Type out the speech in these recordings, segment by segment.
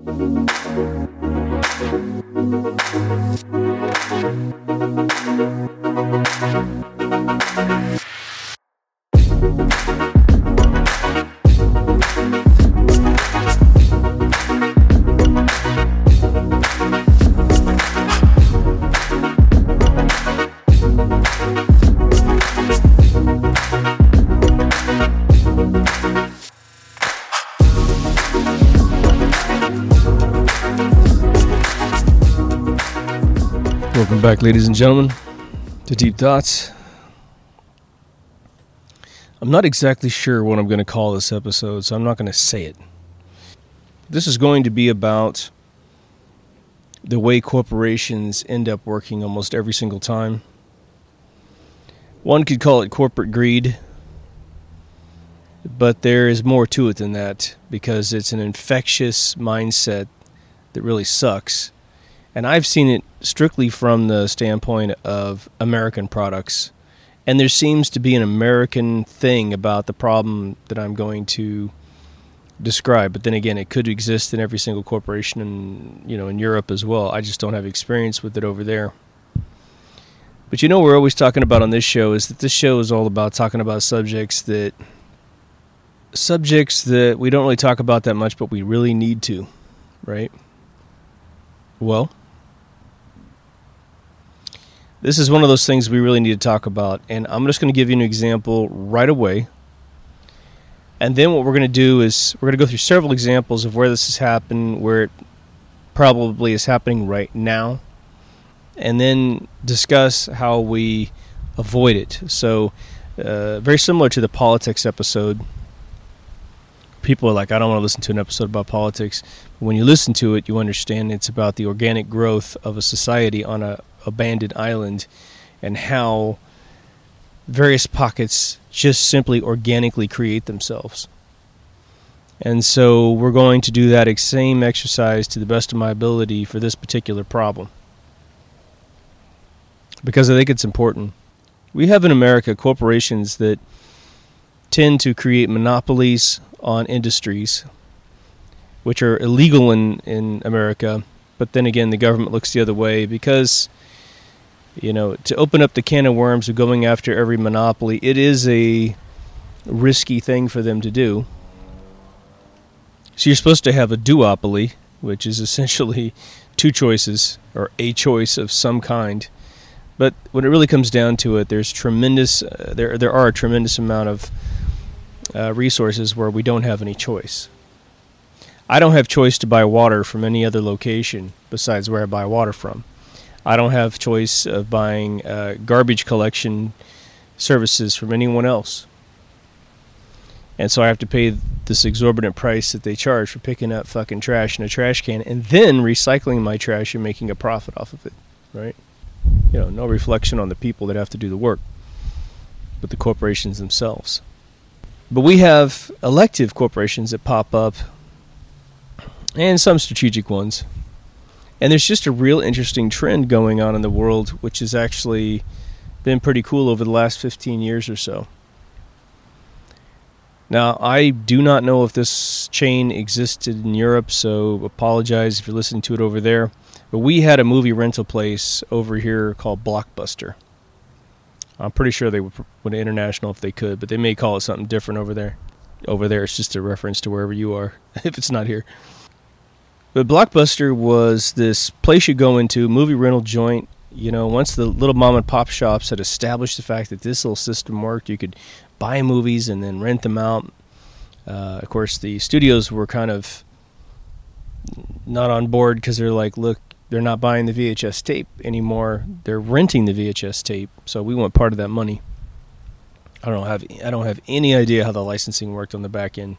Welcome back, ladies and gentlemen, to Deep Thoughts. I'm not exactly sure what I'm going to call this episode, so I'm not going to say it. This is going to be about the way corporations end up working almost every single time. One could call it corporate greed, but there is more to it than that, because it's an infectious mindset that really sucks. And I've seen it strictly from the standpoint of American products. And there seems to be an American thing about the problem that I'm going to describe. But then again, it could exist in every single corporation in Europe as well. I just don't have experience with it over there. But we're always talking about on this show is that this show is all about talking about subjects that we don't really talk about that much, but we really need to, right? Well, this is one of those things we really need to talk about, and I'm just going to give you an example right away. And then what we're going to do is we're going to go through several examples of where this has happened, where it probably is happening right now, and then discuss how we avoid it. So, very similar to the politics episode. People are like, I don't want to listen to an episode about politics. But when you listen to it, you understand it's about the organic growth of a society on a abandoned island, and how various pockets just simply organically create themselves. And so we're going to do that same exercise to the best of my ability for this particular problem, because I think it's important. We have in America corporations that tend to create monopolies on industries, which are illegal in America, but then again the government looks the other way, because to open up the can of worms of going after every monopoly, it is a risky thing for them to do. So you're supposed to have a duopoly, which is essentially two choices, or a choice of some kind. But when it really comes down to it, there's there are a tremendous amount of resources where we don't have any choice. I don't have choice to buy water from any other location besides where I buy water from. I don't have choice of buying garbage collection services from anyone else. And so I have to pay this exorbitant price that they charge for picking up fucking trash in a trash can and then recycling my trash and making a profit off of it, right? No reflection on the people that have to do the work, but the corporations themselves. But we have elective corporations that pop up, and some strategic ones. And there's just a real interesting trend going on in the world, which has actually been pretty cool over the last 15 years or so. Now, I do not know if this chain existed in Europe, so apologize if you're listening to it over there. But we had a movie rental place over here called Blockbuster. I'm pretty sure they would international if they could, but they may call it something different over there. Over there, it's just a reference to wherever you are, if it's not here. But Blockbuster was this place you go into, movie rental joint. Once the little mom and pop shops had established the fact that this little system worked, you could buy movies and then rent them out. Of course, the studios were kind of not on board, because they're like, look, they're not buying the VHS tape anymore. They're renting the VHS tape, so we want part of that money. I don't have any idea how the licensing worked on the back end.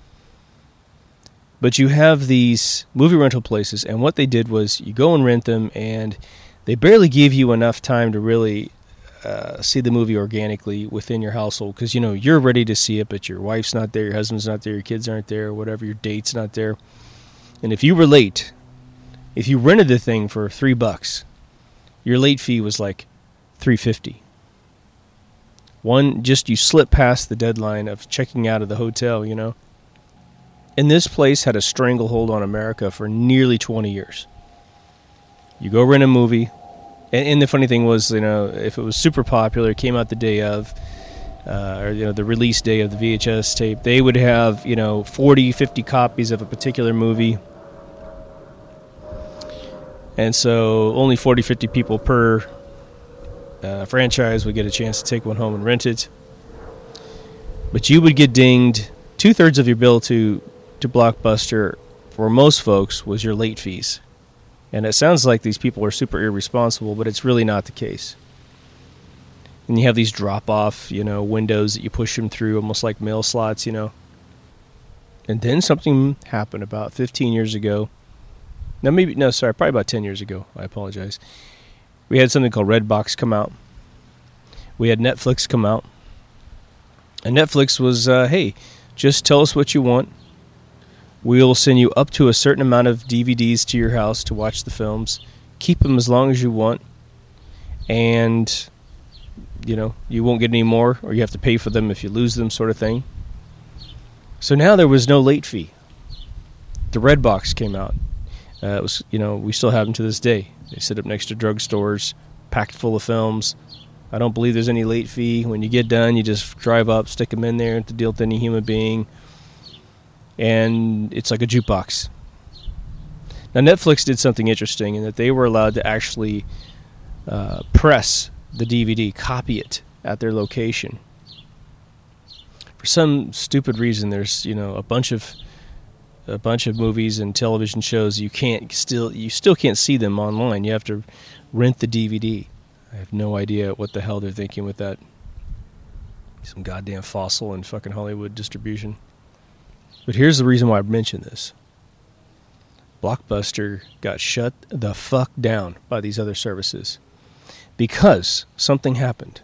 But you have these movie rental places, and what they did was you go and rent them, and they barely give you enough time to really see the movie organically within your household, because you're ready to see it, but your wife's not there, your husband's not there, your kids aren't there, whatever, your date's not there. And if you were late, if you rented the thing for $3, your late fee was like $3.50. You slip past the deadline of checking out of the hotel, And this place had a stranglehold on America for nearly 20 years. You go rent a movie, and the funny thing was, if it was super popular, it came out the day of, or the release day of the VHS tape, they would have 40, 50 copies of a particular movie. And so only 40, 50 people per franchise would get a chance to take one home and rent it. But you would get dinged. 2/3 of your bill to Blockbuster, for most folks, was your late fees. And it sounds like these people are super irresponsible, but it's really not the case. And you have these drop-off, windows that you push them through, almost like mail slots, And then something happened about 15 years ago. Probably about 10 years ago. I apologize. We had something called Redbox come out. We had Netflix come out. And Netflix was, hey, just tell us what you want. We'll send you up to a certain amount of DVDs to your house to watch the films. Keep them as long as you want. And, you won't get any more, or you have to pay for them if you lose them, sort of thing. So now there was no late fee. The Redbox came out. It was, we still have them to this day. They sit up next to drugstores, packed full of films. I don't believe there's any late fee. When you get done, you just drive up, stick them in there to deal with any human being. And it's like a jukebox. Now, Netflix did something interesting in that they were allowed to actually press the DVD, copy it at their location. For some stupid reason, there's a bunch of movies and television shows you still can't see them online. You have to rent the DVD. I have no idea what the hell they're thinking with that. Some goddamn fossil in fucking Hollywood distribution. But here's the reason why I mentioned this. Blockbuster got shut the fuck down by these other services because something happened.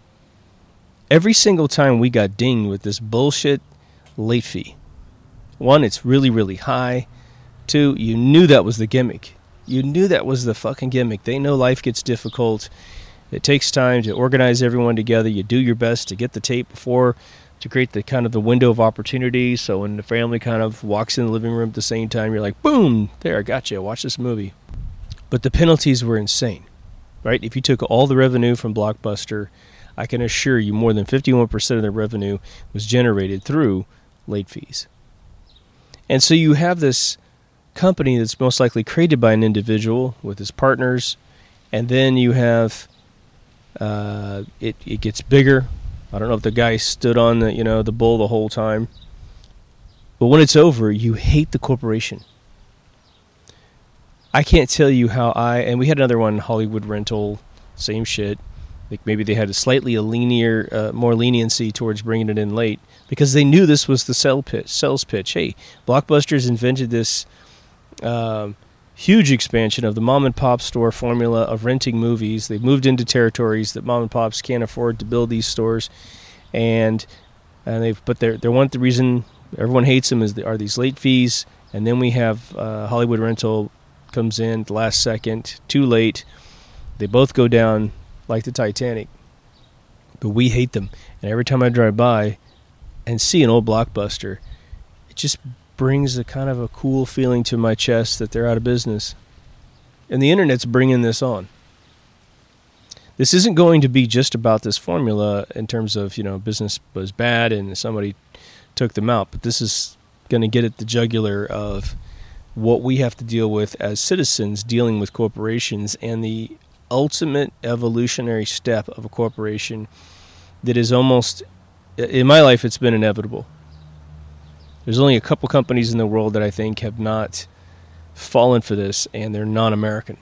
Every single time we got dinged with this bullshit late fee. One, it's really, really high. Two, you knew that was the gimmick. You knew that was the fucking gimmick. They know life gets difficult. It takes time to organize everyone together. You do your best to get the tape before, to create the kind of the window of opportunity. So when the family kind of walks in the living room at the same time, you're like, boom, there, I got you. Watch this movie. But the penalties were insane, right? If you took all the revenue from Blockbuster, I can assure you more than 51% of the revenue was generated through late fees. And so you have this company that's most likely created by an individual with his partners, and then you have it gets bigger. I don't know if the guy stood on the bull the whole time, but when it's over, you hate the corporation. I can't tell you how and we had another one, Hollywood Rental, same shit. Like maybe they had more leniency towards bringing it in late because they knew this was the sales pitch. Hey, Blockbuster's invented this huge expansion of the mom and pop store formula of renting movies. They've moved into territories that mom and pops can't afford to build these stores, the reason everyone hates them are these late fees. And then we have Hollywood Rental comes in at the last second, too late. They both go down like the Titanic, but we hate them. And every time I drive by and see an old Blockbuster, it just brings a kind of a cool feeling to my chest that they're out of business. And the internet's bringing this on. This isn't going to be just about this formula in terms of, business was bad and somebody took them out, but this is going to get at the jugular of what we have to deal with as citizens dealing with corporations and the ultimate evolutionary step of a corporation that is almost, in my life, it's been inevitable. There's only a couple companies in the world that I think have not fallen for this, and they're non-American.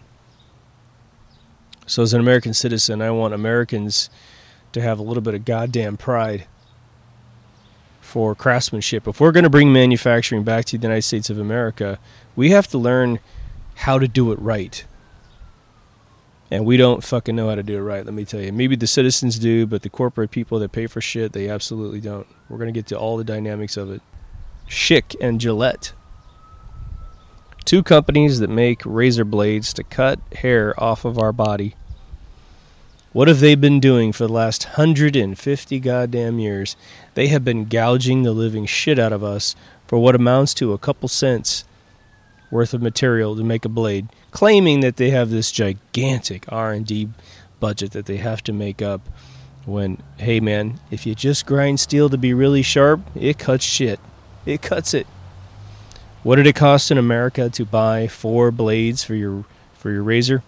So as an American citizen, I want Americans to have a little bit of goddamn pride for craftsmanship. If we're going to bring manufacturing back to the United States of America, we have to learn how to do it right. And we don't fucking know how to do it right, let me tell you. Maybe the citizens do, but the corporate people that pay for shit, they absolutely don't. We're going to get to all the dynamics of it. Schick and Gillette. Two companies that make razor blades to cut hair off of our body. What have they been doing for the last 150 goddamn years? They have been gouging the living shit out of us for what amounts to a couple cents worth of material to make a blade, claiming that they have this gigantic R&D budget that they have to make up, when, hey man, if you just grind steel to be really sharp, it cuts shit. It cuts it. What did it cost in America to buy 4 blades for your razor?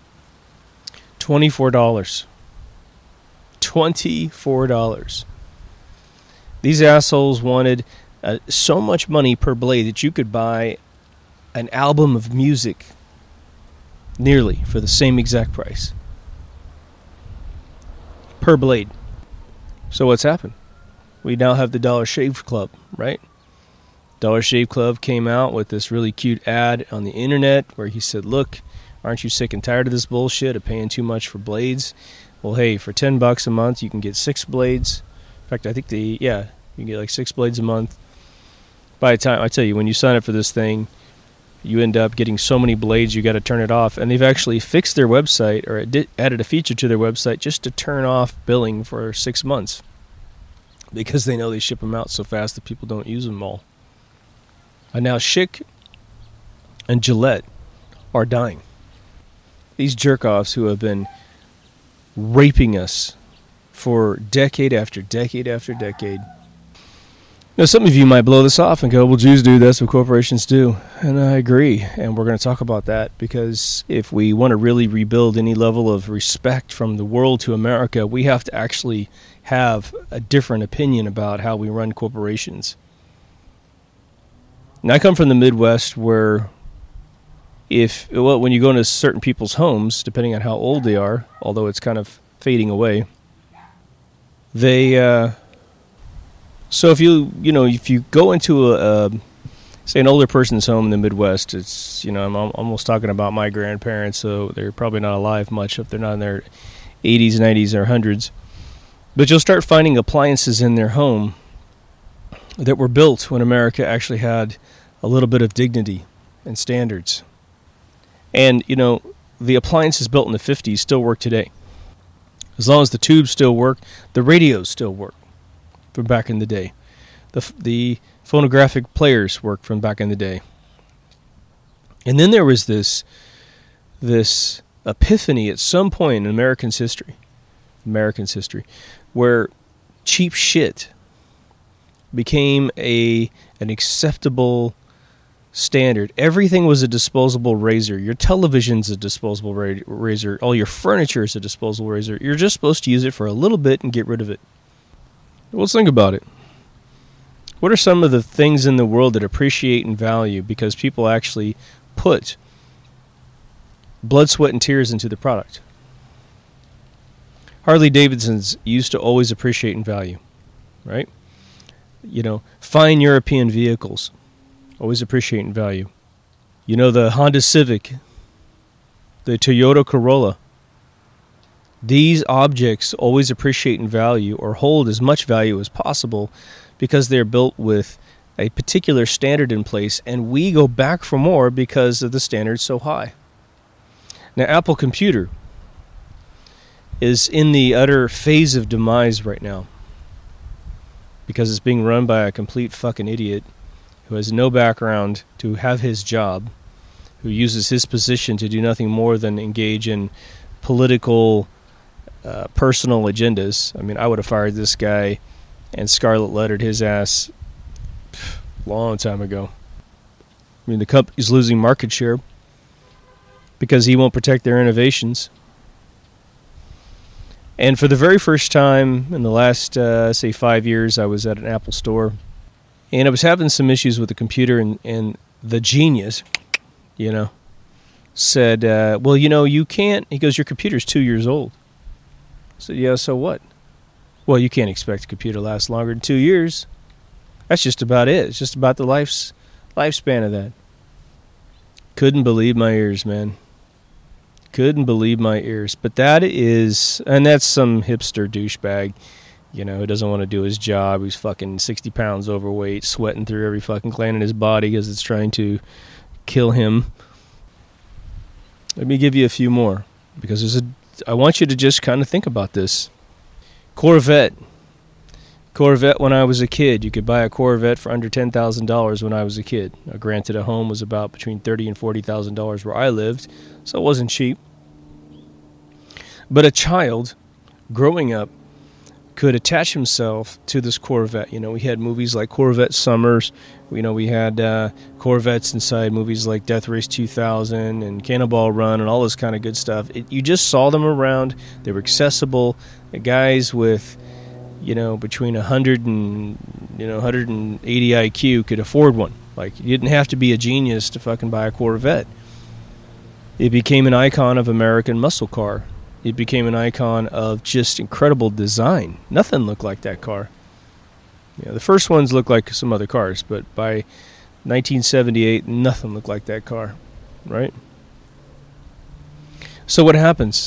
$24. $24. These assholes wanted so much money per blade that you could buy an album of music nearly for the same exact price per blade. So what's happened? We now have the Dollar Shave Club, right? Dollar Shave Club came out with this really cute ad on the internet where he said, look, aren't you sick and tired of this bullshit of paying too much for blades? Well, hey, for $10 a month, you can get 6 blades. In fact, I think you can get like 6 blades a month. By the time, I tell you, when you sign up for this thing, you end up getting so many blades, you got to turn it off. And they've actually fixed their website, or added a feature to their website just to turn off billing for 6 months, because they know they ship them out so fast that people don't use them all. And now Schick and Gillette are dying. These jerk-offs who have been raping us for decade after decade after decade. Now, some of you might blow this off and go, well, Jews do, that's what corporations do. And I agree, and we're going to talk about that, because if we want to really rebuild any level of respect from the world to America, we have to actually have a different opinion about how we run corporations. And I come from the Midwest, where when you go into certain people's homes, depending on how old they are, although it's kind of fading away, so if you go into say an older person's home in the Midwest, it's, I'm almost talking about my grandparents, so they're probably not alive much if they're not in their 80s, 90s, or 100s. But you'll start finding appliances in their home that were built when America actually had a little bit of dignity and standards. And, the appliances built in the 50s still work today. As long as the tubes still work, the radios still work from back in the day. The phonographic players work from back in the day. And then there was this epiphany at some point in American's history, where cheap shit became an acceptable standard. Everything was a disposable razor. Your television's a disposable razor. All your furniture is a disposable razor. You're just supposed to use it for a little bit and get rid of it. Well, let's think about it. What are some of the things in the world that appreciate and value because people actually put blood, sweat, and tears into the product? Harley Davidson's used to always appreciate and value, right? Fine European vehicles always appreciate and value. The Honda Civic, the Toyota Corolla. These objects always appreciate and value, or hold as much value as possible, because they're built with a particular standard in place, and we go back for more because of the standard so high. Now, Apple Computer is in the utter phase of demise right now, because it's being run by a complete fucking idiot who has no background to have his job, who uses his position to do nothing more than engage in political, personal agendas. I mean, I would have fired this guy and scarlet lettered his ass a long time ago. I mean, the company's losing market share because he won't protect their innovations. And for the very first time in the last, say, 5 years, I was at an Apple store, and I was having some issues with the computer, and the genius, said, well, you can't. He goes, your computer's 2 years old. I said, yeah, so what? Well, you can't expect a computer to last longer than 2 years. That's just about it. It's just about the lifespan of that. Couldn't believe my ears, man. Couldn't believe my ears. But that's some hipster douchebag, who doesn't want to do his job. He's fucking 60 pounds overweight, sweating through every fucking gland in his body because it's trying to kill him. Let me give you a few more, because I want you to just kind of think about this. Corvette. Corvette when I was a kid. You could buy a Corvette for under $10,000 when I was a kid. Now, granted, a home was about between $30,000 and $40,000 where I lived, so it wasn't cheap. But a child growing up could attach himself to this Corvette. You know, we had movies like Corvette Summers. You know, we had Corvettes inside movies like Death Race 2000 and Cannonball Run and all this kind of good stuff. You just saw them around. They were accessible. The guys with, you know, between 100 and 180 IQ could afford one. Like, you didn't have to be a genius to fucking buy a Corvette. It became an icon of American muscle car. It became an icon of just incredible design. Nothing looked like that car. You know, the first ones looked like some other cars, but by 1978, nothing looked like that car, right? So what happens?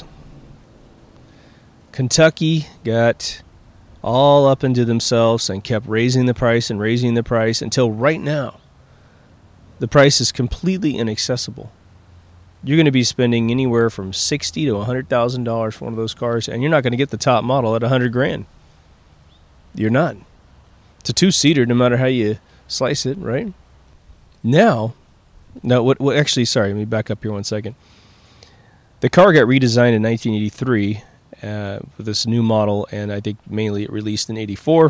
Kentucky got all up into themselves and kept raising the price until right now, the price is completely inaccessible. You're going to be spending anywhere from $60,000 to $100,000 for one of those cars, and you're not going to get the top model at $100,000. You're not. It's a two-seater, no matter how you slice it, right? Actually, sorry, let me back up here 1 second. The car got redesigned in 1983 with this new model, and I think mainly it released in '84,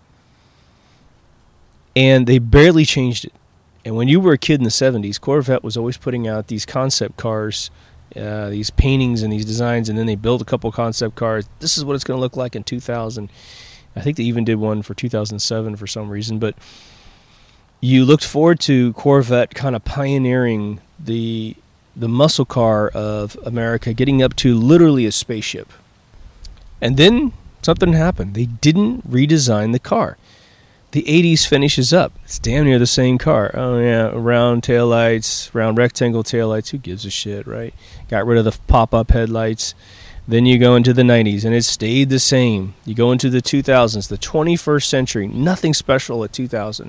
and they barely changed it. And when you were a kid in the 70s, Corvette was always putting out these concept cars, these paintings and these designs, and then they built a couple concept cars. This is what it's going to look like in 2000. I think they even did one for 2007 for some reason. But you looked forward to Corvette kind of pioneering the muscle car of America, getting up to literally a spaceship. And then something happened. They didn't redesign the car. The 80s finishes up. It's damn near the same car. Oh, yeah, round taillights, round rectangle taillights. Who gives a shit, right? Got rid of the pop-up headlights. Then you go into the 90s, and it stayed the same. You go into the 2000s, the 21st century. Nothing special at 2000.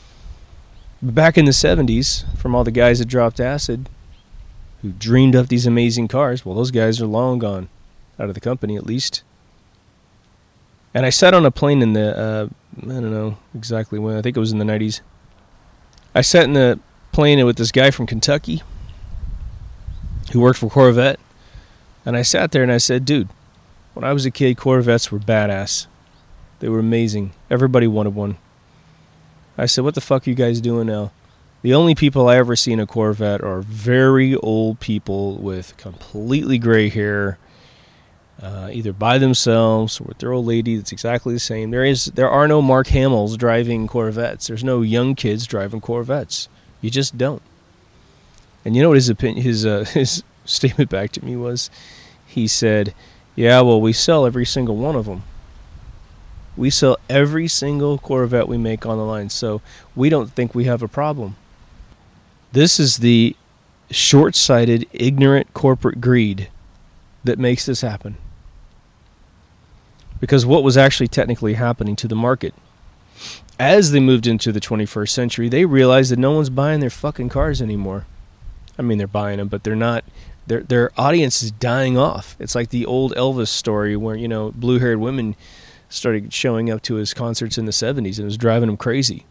But back in the 70s, from all the guys that dropped acid, who dreamed up these amazing cars, well, those guys are long gone. Out of the company, at least. And I sat on a plane in the... I don't know exactly when. I think it was in the 90s. I sat in the plane with this guy from Kentucky who worked for Corvette. And I sat there and I said, dude, when I was a kid, Corvettes were badass. They were amazing. Everybody wanted one. I said, what the fuck are you guys doing now? The only people I ever see in a Corvette are very old people with completely gray hair, either by themselves or with their old lady that's exactly the same. There are no Mark Hamills driving Corvettes. There's no young kids driving Corvettes. You just don't. And you know what his statement back to me was? He said, yeah, well, we sell every single one of them. We sell every single Corvette we make on the line, so we don't think we have a problem. This is the short-sighted, ignorant corporate greed that makes this happen. Because what was actually technically happening to the market? As they moved into the 21st century, they realized that no one's buying their fucking cars anymore. I mean, they're buying them, but they're not. Their audience is dying off. It's like the old Elvis story where, you know, blue-haired women started showing up to his concerts in the 70s and it was driving him crazy.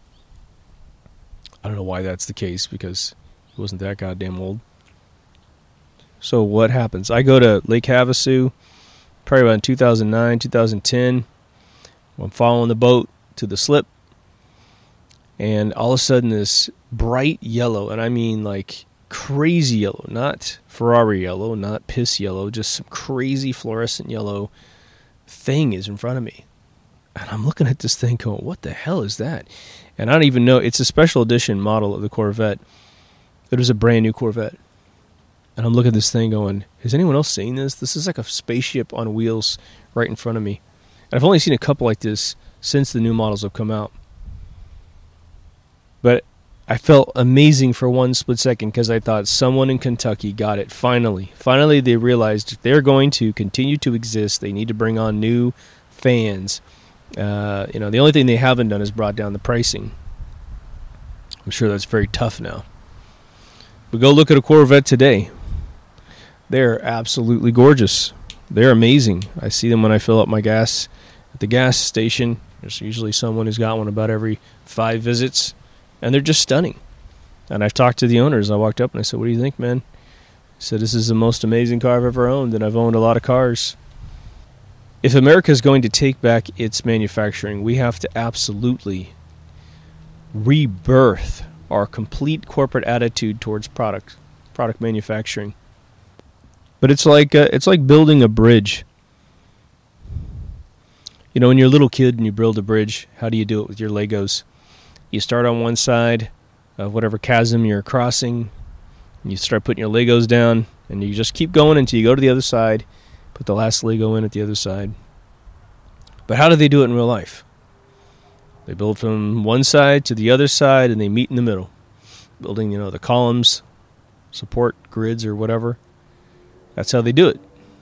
I don't know why that's the case, because he wasn't that goddamn old. So what happens? I go to Lake Havasu, probably about in 2009, 2010. I'm following the boat to the slip, and all of a sudden this bright yellow, and I mean like crazy yellow, not Ferrari yellow, not piss yellow, just some crazy fluorescent yellow thing is in front of me. And I'm looking at this thing going, what the hell is that? And I don't even know. It's a special edition model of the Corvette. It was a brand new Corvette. And I'm looking at this thing going, has anyone else seen this? This is like a spaceship on wheels right in front of me. And I've only seen a couple like this since the new models have come out. But I felt amazing for one split second because I thought someone in Kentucky got it. Finally they realized if they're going to continue to exist, they need to bring on new fans. The only thing they haven't done is brought down the pricing. I'm sure that's very tough now. But go look at a Corvette today. They're absolutely gorgeous. They're amazing. I see them when I fill up my gas at the gas station. There's usually someone who's got one about every 5 visits, and they're just stunning. And I've talked to the owners. I walked up and I said, "What do you think, man?" He said, "This is the most amazing car I've ever owned, and I've owned a lot of cars." If America is going to take back its manufacturing, we have to absolutely rebirth our complete corporate attitude towards product manufacturing. But it's like building a bridge. You know, when you're a little kid and you build a bridge, how do you do it with your Legos? You start on one side of whatever chasm you're crossing, and you start putting your Legos down, and you just keep going until you go to the other side, put the last Lego in at the other side. But how do they do it in real life? They build from one side to the other side, and they meet in the middle, building, the columns, support grids or whatever. That's how they do it.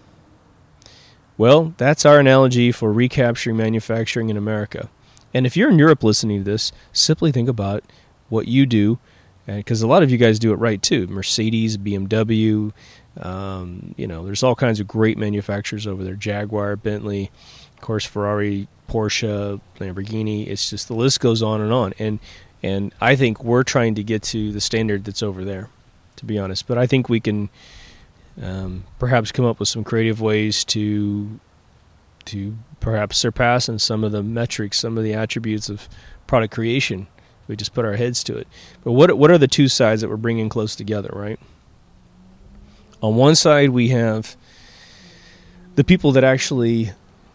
Well, that's our analogy for recapturing manufacturing in America. And if you're in Europe listening to this, simply think about what you do, because a lot of you guys do it right too. Mercedes, BMW, there's all kinds of great manufacturers over there. Jaguar, Bentley, of course, Ferrari, Porsche, Lamborghini. It's just the list goes on and on. And I think we're trying to get to the standard that's over there, to be honest. But I think we can perhaps come up with some creative ways to perhaps surpass in some of the metrics, some of the attributes of product creation. We just put our heads to it. But what are the two sides that we're bringing close together, right? On one side, we have the people that actually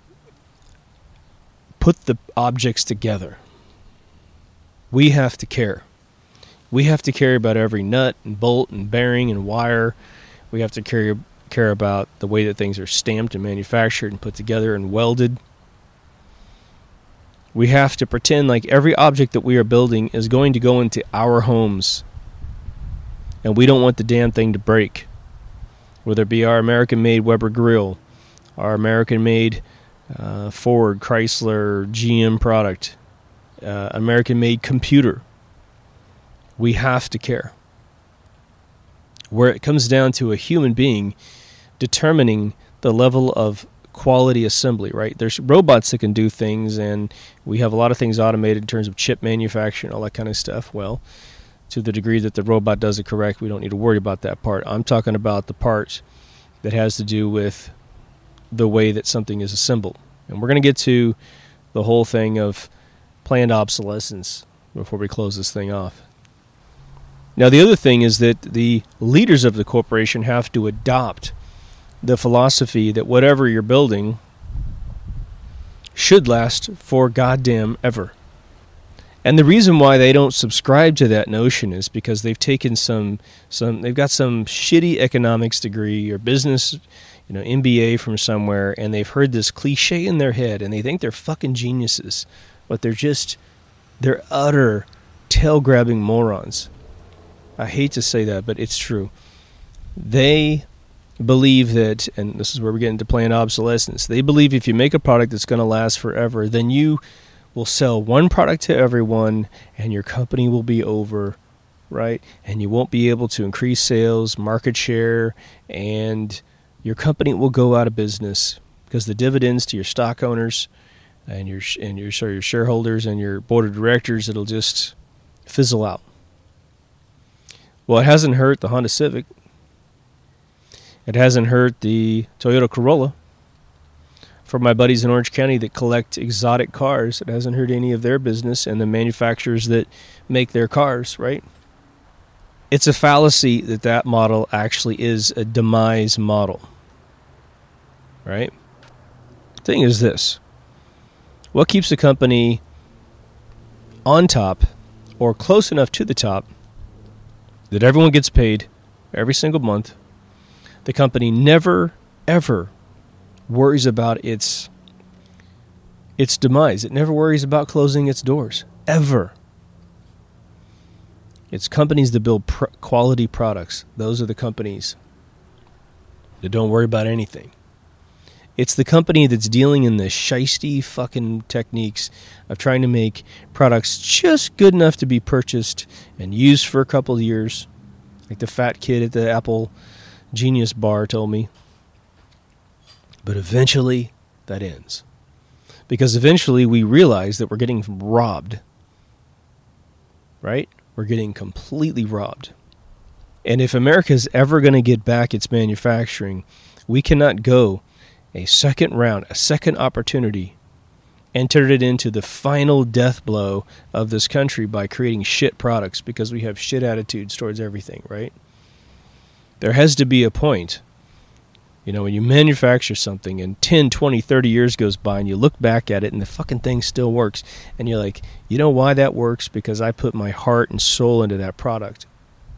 put the objects together. We have to care. We have to care about every nut and bolt and bearing and wire. We have to care about the way that things are stamped and manufactured and put together and welded. We have to pretend like every object that we are building is going to go into our homes. And we don't want the damn thing to break. Whether it be our American-made Weber grill, our American-made Ford, Chrysler, GM product, American-made computer. We have to care. Where it comes down to a human being determining the level of quality assembly, right? There's robots that can do things, and we have a lot of things automated in terms of chip manufacturing, all that kind of stuff. Well, to the degree that the robot does it correct, we don't need to worry about that part. I'm talking about the part that has to do with the way that something is assembled. And we're going to get to the whole thing of planned obsolescence before we close this thing off. Now, the other thing is that the leaders of the corporation have to adopt the philosophy that whatever you're building should last for goddamn ever. And the reason why they don't subscribe to that notion is because they've taken they've got some shitty economics degree or business, MBA from somewhere, and they've heard this cliche in their head, and they think they're fucking geniuses, but they're utter tail-grabbing morons. I hate to say that, but it's true. They believe that, and this is where we get into planned obsolescence, they believe if you make a product that's going to last forever, then you will sell one product to everyone, and your company will be over, right? And you won't be able to increase sales, market share, and your company will go out of business because the dividends to your stock owners and your shareholders and your board of directors, it'll just fizzle out. Well, it hasn't hurt the Honda Civic. It hasn't hurt the Toyota Corolla. For my buddies in Orange County that collect exotic cars, it hasn't hurt any of their business and the manufacturers that make their cars, right? It's a fallacy that model actually is a demise model, right? The thing is this. What keeps a company on top or close enough to the top that everyone gets paid every single month? The company never, ever worries about its demise. It never worries about closing its doors, ever. It's companies that build quality products. Those are the companies that don't worry about anything. It's the company that's dealing in the shisty fucking techniques of trying to make products just good enough to be purchased and used for a couple of years, like the fat kid at the Apple Genius Bar told me. But eventually, that ends. Because eventually we realize that we're getting robbed. Right? We're getting completely robbed. And if America is ever going to get back its manufacturing, we cannot go a second round, a second opportunity, and turn it into the final death blow of this country by creating shit products because we have shit attitudes towards everything, right? There has to be a point, when you manufacture something and 10, 20, 30 years goes by and you look back at it and the fucking thing still works, and you're like, you know why that works? Because I put my heart and soul into that product.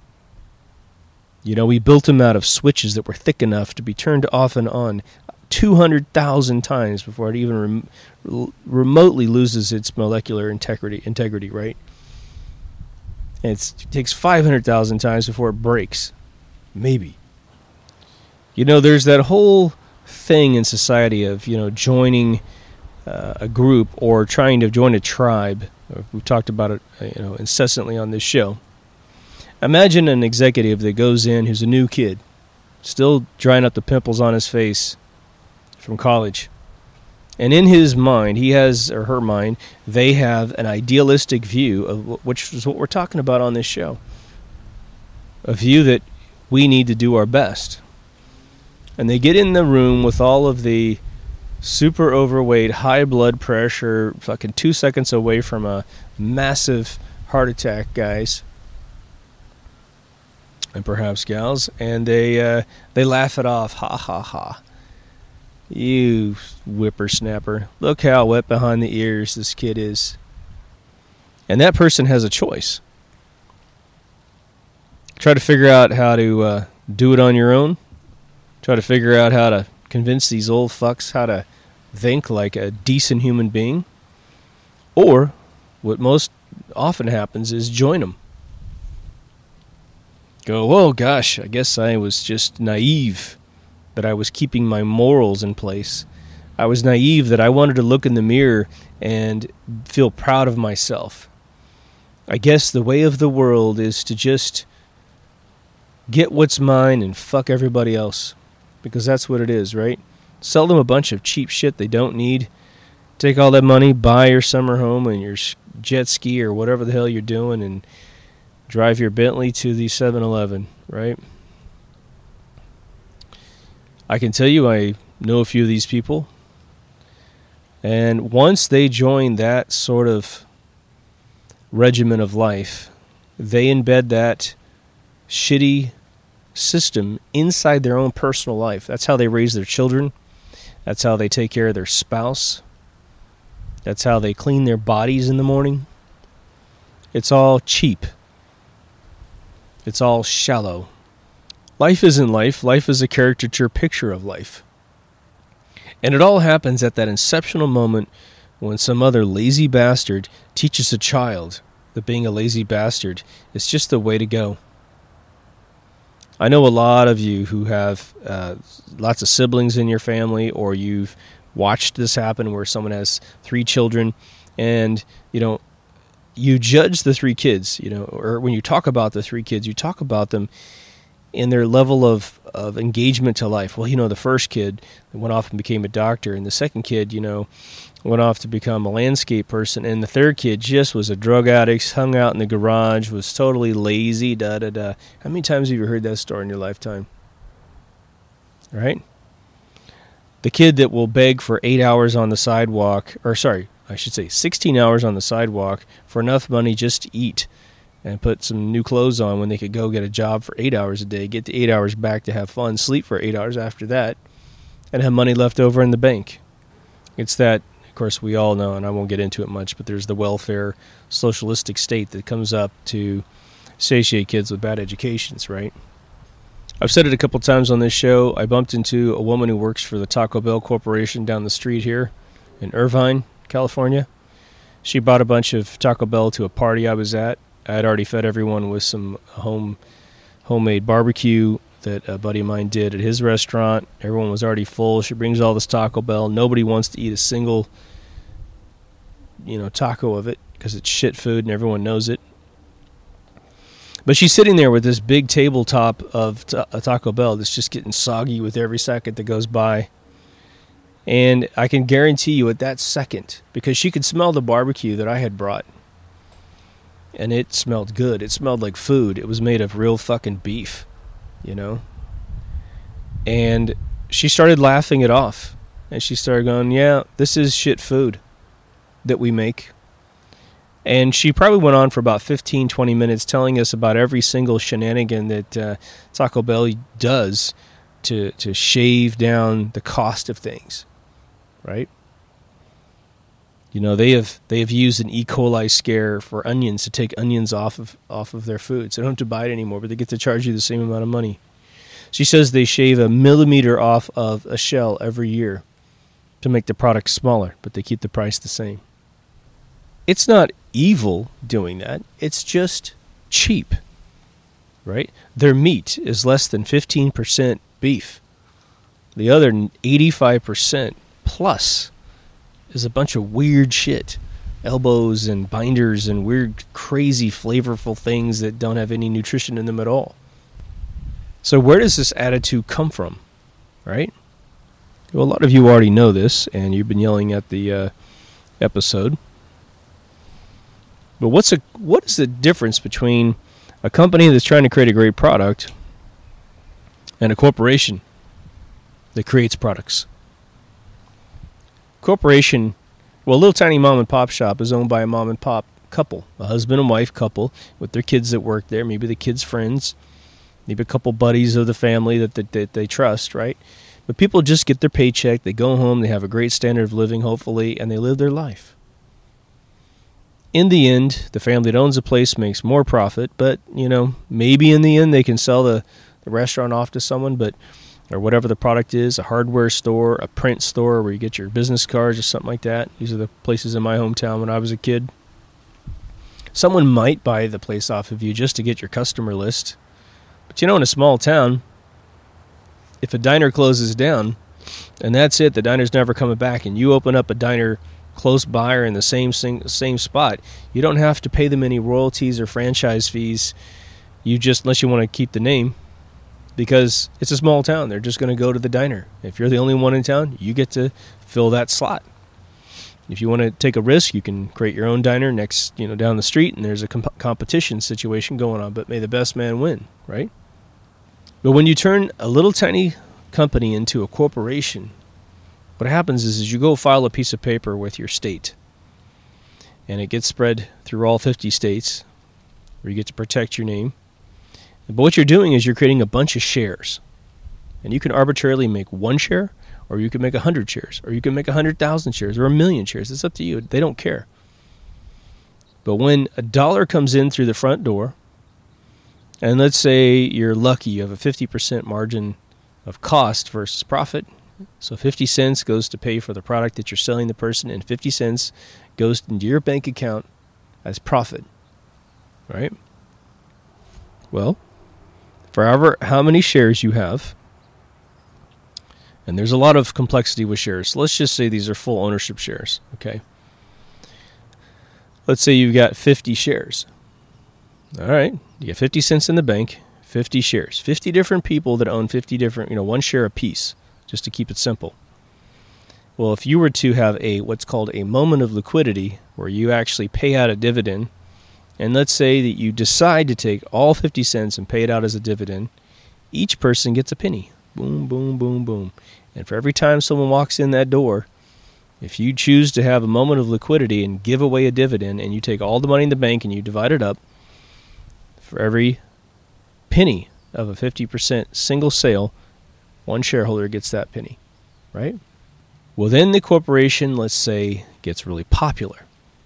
We built them out of switches that were thick enough to be turned off and on 200,000 times before it even remotely loses its molecular integrity, right? And it takes 500,000 times before it breaks. Maybe. There's that whole thing in society of, joining a group or trying to join a tribe. We've talked about it, incessantly on this show. Imagine an executive that goes in who's a new kid, still drying up the pimples on his face from college. And in his mind, he has, or her mind, they have an idealistic view of which is what we're talking about on this show. A view that we need to do our best. And they get in the room with all of the super overweight, high blood pressure, fucking 2 seconds away from a massive heart attack guys, and perhaps gals, and they laugh it off. Ha ha ha. You whippersnapper. Look how wet behind the ears this kid is. And that person has a choice. Try to figure out how to do it on your own. Try to figure out how to convince these old fucks how to think like a decent human being. Or, what most often happens is join them. Go, oh gosh, I guess I was just naive that I was keeping my morals in place. I was naive that I wanted to look in the mirror and feel proud of myself. I guess the way of the world is to just get what's mine and fuck everybody else. Because that's what it is, right? Sell them a bunch of cheap shit they don't need. Take all that money, buy your summer home and your jet ski or whatever the hell you're doing, and drive your Bentley to the 7-Eleven, right? I can tell you I know a few of these people. And once they join that sort of regimen of life, they embed that shitty system inside their own personal life. That's how they raise their children. That's how they take care of their spouse. That's how they clean their bodies in the morning. It's all cheap. It's all shallow. Life isn't life. Life is a caricature picture of life. And it all happens at that inceptional moment when some other lazy bastard teaches a child that being a lazy bastard is just the way to go. I know a lot of you who have lots of siblings in your family, or you've watched this happen where someone has 3 children, and, you judge the 3 kids, or when you talk about the 3 kids, you talk about them in their level of engagement to life. Well, the first kid went off and became a doctor, and the second kid, went off to become a landscape person, and the third kid just was a drug addict, hung out in the garage, was totally lazy, da-da-da. How many times have you heard that story in your lifetime? Right? The kid that will beg for 8 hours on the sidewalk, 16 hours on the sidewalk for enough money just to eat and put some new clothes on when they could go get a job for 8 hours a day, get the 8 hours back to have fun, sleep for 8 hours after that, and have money left over in the bank. It's that, of course, we all know, and I won't get into it much, but there's the welfare socialistic state that comes up to satiate kids with bad educations, right? I've said it a couple times on this show. I bumped into a woman who works for the Taco Bell Corporation down the street here in Irvine, California. She brought a bunch of Taco Bell to a party I was at. I had already fed everyone with some homemade barbecue that a buddy of mine did at his restaurant. Everyone was already full. She brings all this Taco Bell. Nobody wants to eat a single, taco of it because it's shit food and everyone knows it. But she's sitting there with this big tabletop of a Taco Bell that's just getting soggy with every second that goes by. And I can guarantee you at that second, because she could smell the barbecue that I had brought. And it smelled good. It smelled like food. It was made of real fucking beef, you know? And she started laughing it off. And she started going, yeah, this is shit food that we make. And she probably went on for about 15, 20 minutes telling us about every single shenanigan that Taco Bell does to shave down the cost of things, right? You know, they have used an E. coli scare for onions to take onions off of their food. So they don't have to buy it anymore, but they get to charge you the same amount of money. She says they shave a millimeter off of a shell every year to make the product smaller, but they keep the price the same. It's not evil doing that. It's just cheap, right? Their meat is less than 15% beef. The other 85% plus is a bunch of weird shit. Elbows and binders and weird, crazy, flavorful things that don't have any nutrition in them at all. So where does this attitude come from, right? Well, a lot of you already know this, and you've been yelling at the episode. But what is the difference between a company that's trying to create a great product and a corporation that creates products? Corporation, well, a little tiny mom and pop shop is owned by a mom and pop couple, a husband and wife couple with their kids that work there, maybe the kids' friends, maybe a couple buddies of the family that they trust, right? But people just get their paycheck, they go home, they have a great standard of living, hopefully, and they live their life. In the end, the family that owns the place makes more profit, but, you know, maybe in the end they can sell the restaurant off to someone, but or whatever the product is, a hardware store, a print store where you get your business cards or something like that. These are the places in my hometown when I was a kid. Someone might buy the place off of you just to get your customer list. But you know, in a small town, if a diner closes down, and that's it, the diner's never coming back, and you open up a diner close by or in the same spot, you don't have to pay them any royalties or franchise fees. You just, unless you want to keep the name, because it's a small town, they're just going to go to the diner. If you're the only one in town, you get to fill that slot. If you want to take a risk, you can create your own diner next, down the street, and there's a competition situation going on, but may the best man win, right? But when you turn a little tiny company into a corporation, what happens is you go file a piece of paper with your state, and it gets spread through all 50 states, where you get to protect your name. But what you're doing is you're creating a bunch of shares. And you can arbitrarily make 1 share, or you can make 100 shares, or you can make 100,000 shares, or 1,000,000 shares. It's up to you. They don't care. But when a dollar comes in through the front door, and let's say you're lucky, you have a 50% margin of cost versus profit. So 50 cents goes to pay for the product that you're selling the person, and 50 cents goes into your bank account as profit. Right? Well, for how many shares you have, and there's a lot of complexity with shares. So let's just say these are full ownership shares, okay? Let's say you've got 50 shares. All right, you get 50 cents in the bank, 50 shares. 50 different people that own 50 different, 1 share apiece, just to keep it simple. Well, if you were to have what's called a moment of liquidity, where you actually pay out a dividend, and let's say that you decide to take all 50 cents and pay it out as a dividend, each person gets a penny. Boom, boom, boom, boom. And for every time someone walks in that door, if you choose to have a moment of liquidity and give away a dividend, and you take all the money in the bank and you divide it up, for every penny of a 50% single sale, 1 shareholder gets that penny, right? Well, then the corporation, let's say, gets really popular.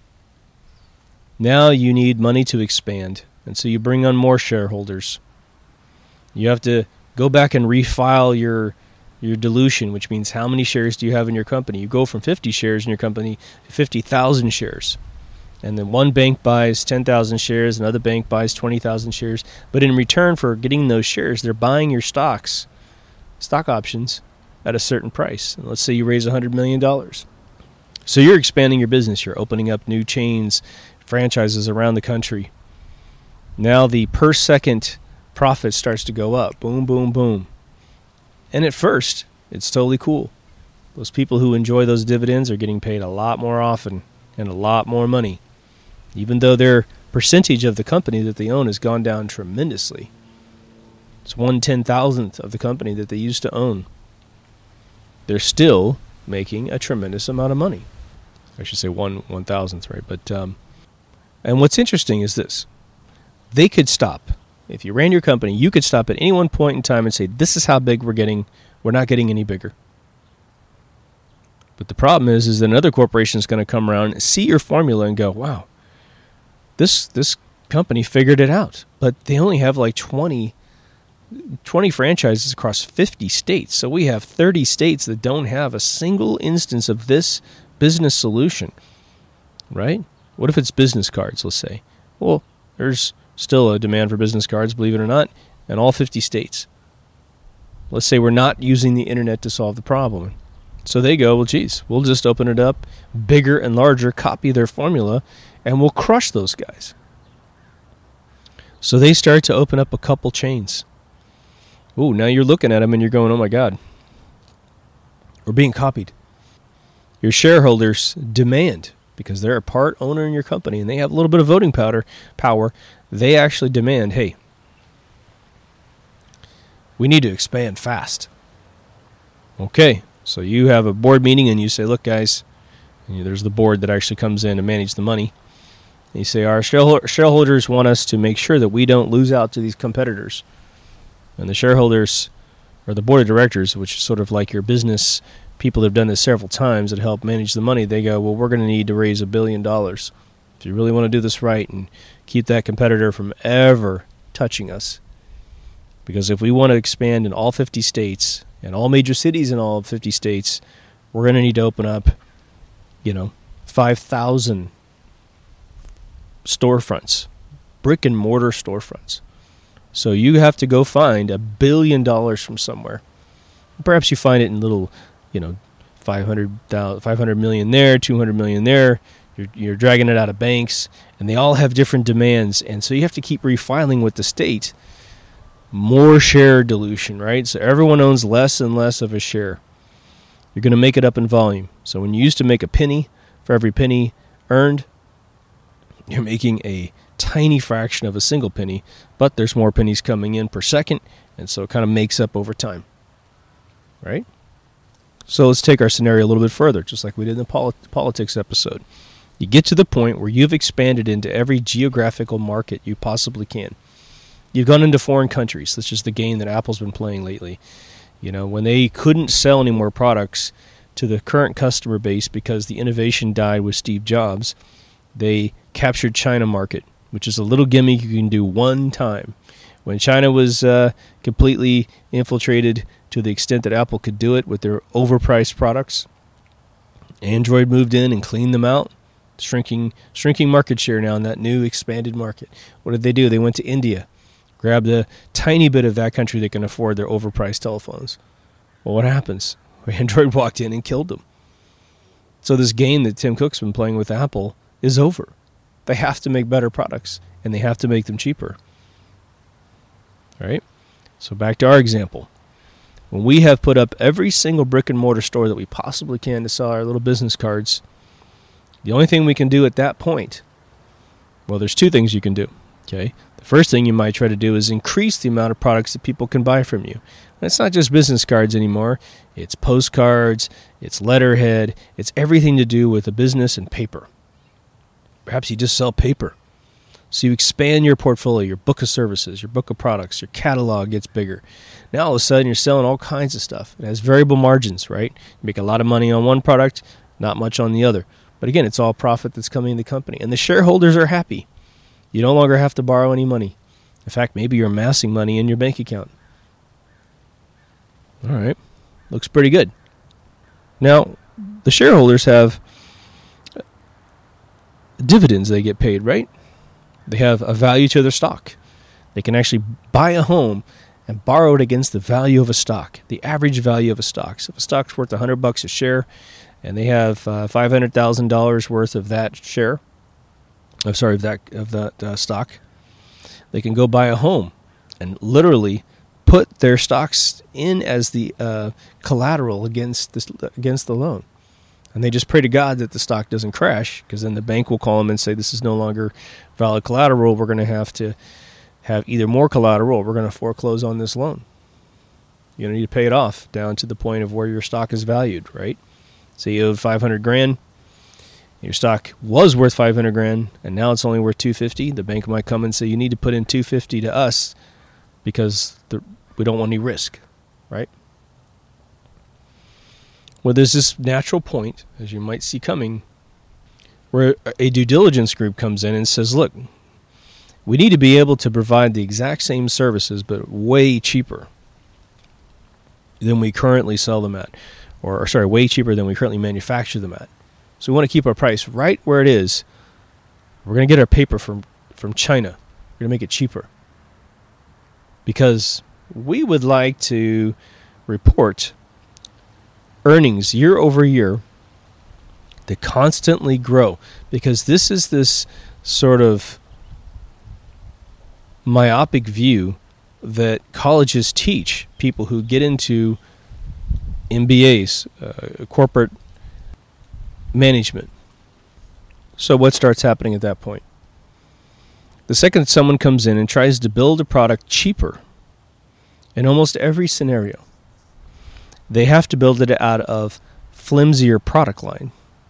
Now you need money to expand, and so you bring on more shareholders. You have to go back and refile your dilution, which means how many shares do you have in your company? You go from 50 shares in your company to 50,000 shares. And then one bank buys 10,000 shares, another bank buys 20,000 shares. But in return for getting those shares, they're buying your stock options, at a certain price. And let's say you raise $100 million. So you're expanding your business. You're opening up new chains, franchises around the country. Now the per second profit starts to go up. Boom, boom, boom. And at first, it's totally cool. Those people who enjoy those dividends are getting paid a lot more often and a lot more money, even though their percentage of the company that they own has gone down tremendously. It's 1/10,000th of the company that they used to own. They're still making a tremendous amount of money. I should say 1/1000th, right? But and what's interesting is this: they could stop. If you ran your company, you could stop at any one point in time and say, "This is how big we're getting. We're not getting any bigger." But the problem is that another corporation is going to come around, see your formula, and go, "Wow, this company figured it out." But they only have like 20 franchises across 50 states. So we have 30 states that don't have a single instance of this business solution, right? What if it's business cards, let's say? Well, there's still a demand for business cards, believe it or not, in all 50 states. Let's say we're not using the internet to solve the problem. So they go, well, geez, we'll just open it up bigger and larger, copy their formula, and we'll crush those guys. So they start to open up a couple chains. Ooh, now you're looking at them and you're going, oh my God, we're being copied. Your shareholders demand, because they're a part owner in your company and they have a little bit of voting power, they actually demand, hey, we need to expand fast. Okay, so you have a board meeting and you say, look, guys, and there's the board that actually comes in to manage the money. And you say, our shareholders want us to make sure that we don't lose out to these competitors. And the shareholders, or the board of directors, which is sort of like your business people that have done this several times that help manage the money, they go, well, we're going to need to raise $1 billion if you really want to do this right and keep that competitor from ever touching us. Because if we want to expand in all 50 states and all major cities in all 50 states, we're going to need to open up, 5,000 storefronts, brick and mortar storefronts. So you have to go find $1 billion from somewhere. Perhaps you find it in little, 500 million there, 200 million there. You're dragging it out of banks, and they all have different demands. And so you have to keep refiling with the state. More share dilution, right? So everyone owns less and less of a share. You're going to make it up in volume. So when you used to make a penny for every penny earned, you're making a tiny fraction of a single penny, but there's more pennies coming in per second, and so it kind of makes up over time, right? So let's take our scenario a little bit further, just like we did in the politics episode. You get to the point where you've expanded into every geographical market you possibly can. You've gone into foreign countries. That's just the game that Apple's been playing lately. When they couldn't sell any more products to the current customer base because the innovation died with Steve Jobs, they captured China market, which is a little gimmick you can do one time. When China was completely infiltrated to the extent that Apple could do it with their overpriced products, Android moved in and cleaned them out, shrinking market share now in that new expanded market. What did they do? They went to India, grabbed a tiny bit of that country that can afford their overpriced telephones. Well, what happens? Android walked in and killed them. So this game that Tim Cook's been playing with Apple is over. They have to make better products, and they have to make them cheaper. All right? So back to our example. When we have put up every single brick and mortar store that we possibly can to sell our little business cards, the only thing we can do at that point, well, there's two things you can do. Okay? The first thing you might try to do is increase the amount of products that people can buy from you. And it's not just business cards anymore. It's postcards, it's letterhead, it's everything to do with a business and paper. Perhaps you just sell paper. So you expand your portfolio, your book of services, your book of products, your catalog gets bigger. Now all of a sudden you're selling all kinds of stuff. It has variable margins, right? You make a lot of money on one product, not much on the other. But again, it's all profit that's coming in the company. And the shareholders are happy. You no longer have to borrow any money. In fact, maybe you're amassing money in your bank account. All right. Looks pretty good. Now, the shareholders have dividends they get paid, right? They have a value to their stock. They can actually buy a home and borrow it against the value of a stock, the average value of a stock. So if a stock's worth $100 a share and they have $500,000 worth of that share, of that stock, they can go buy a home and literally put their stocks in as the collateral against the loan. And they just pray to God that the stock doesn't crash, because then the bank will call them and say, this is no longer valid collateral. We're going to have either more collateral or we're going to foreclose on this loan. You need to pay it off down to the point of where your stock is valued, right? So you owed $500,000. Your stock was worth $500,000, and now it's only worth $250,000. The bank might come and say, you need to put in $250,000 to us because we don't want any risk, right? Well, there's this natural point, as you might see coming, where a due diligence group comes in and says, look, we need to be able to provide the exact same services, but way cheaper than we currently sell them at. Or way cheaper than we currently manufacture them at. So we want to keep our price right where it is. We're going to get our paper from China. We're going to make it cheaper. Because we would like to report earnings year over year that constantly grow. Because this is this sort of myopic view that colleges teach people who get into MBAs, corporate management. So what starts happening at that point? The second someone comes in and tries to build a product cheaper, in almost every scenario, they have to build it out of flimsier product line.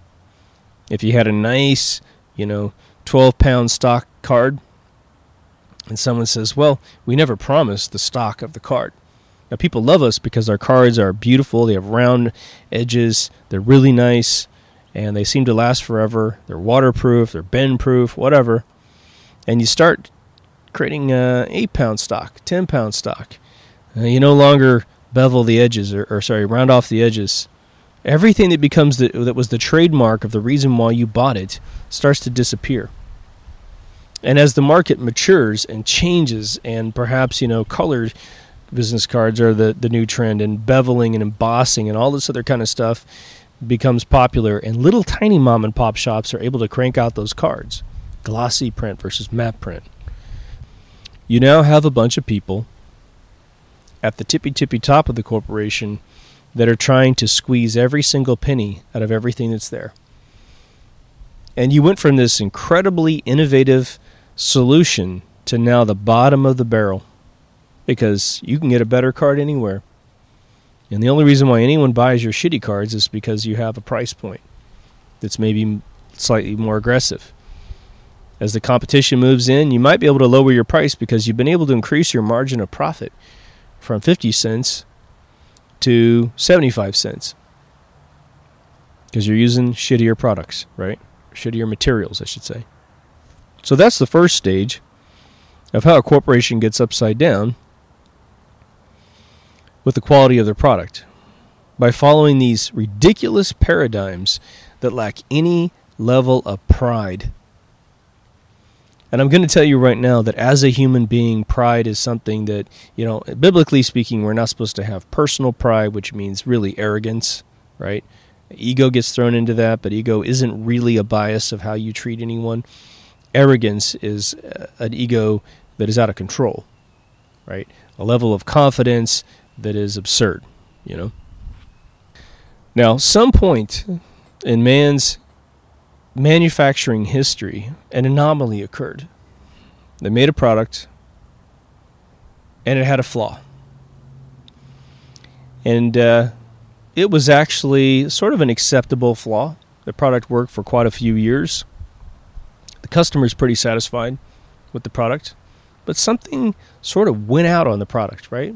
If you had a nice, 12-pound stock card, and someone says, well, we never promised the stock of the card. Now, people love us because our cards are beautiful. They have round edges. They're really nice, and they seem to last forever. They're waterproof. They're bend-proof, whatever. And you start creating 8-pound stock, 10-pound stock. You no longer bevel the edges, round off the edges. Everything that becomes that was the trademark of the reason why you bought it starts to disappear. And as the market matures and changes, and perhaps, colored business cards are the new trend, and beveling and embossing and all this other kind of stuff becomes popular, and little tiny mom and pop shops are able to crank out those cards. Glossy print versus matte print. You now have a bunch of people at the tippy top of the corporation that are trying to squeeze every single penny out of everything that's there. And you went from this incredibly innovative solution to now the bottom of the barrel, because you can get a better card anywhere. And the only reason why anyone buys your shitty cards is because you have a price point that's maybe slightly more aggressive. As the competition moves in, you might be able to lower your price because you've been able to increase your margin of profit from 50 cents to 75 cents. Because you're using shittier products, right? Shittier materials, I should say. So that's the first stage of how a corporation gets upside down with the quality of their product, by following these ridiculous paradigms that lack any level of pride. And I'm going to tell you right now that as a human being, pride is something that, biblically speaking, we're not supposed to have personal pride, which means really arrogance, right? Ego gets thrown into that, but ego isn't really a bias of how you treat anyone. Arrogance is an ego that is out of control, right? A level of confidence that is absurd, Now, some point in man's manufacturing history, an anomaly occurred. They made a product, and it had a flaw. And it was actually sort of an acceptable flaw. The product worked for quite a few years. The customer's pretty satisfied with the product, but something sort of went out on the product, right?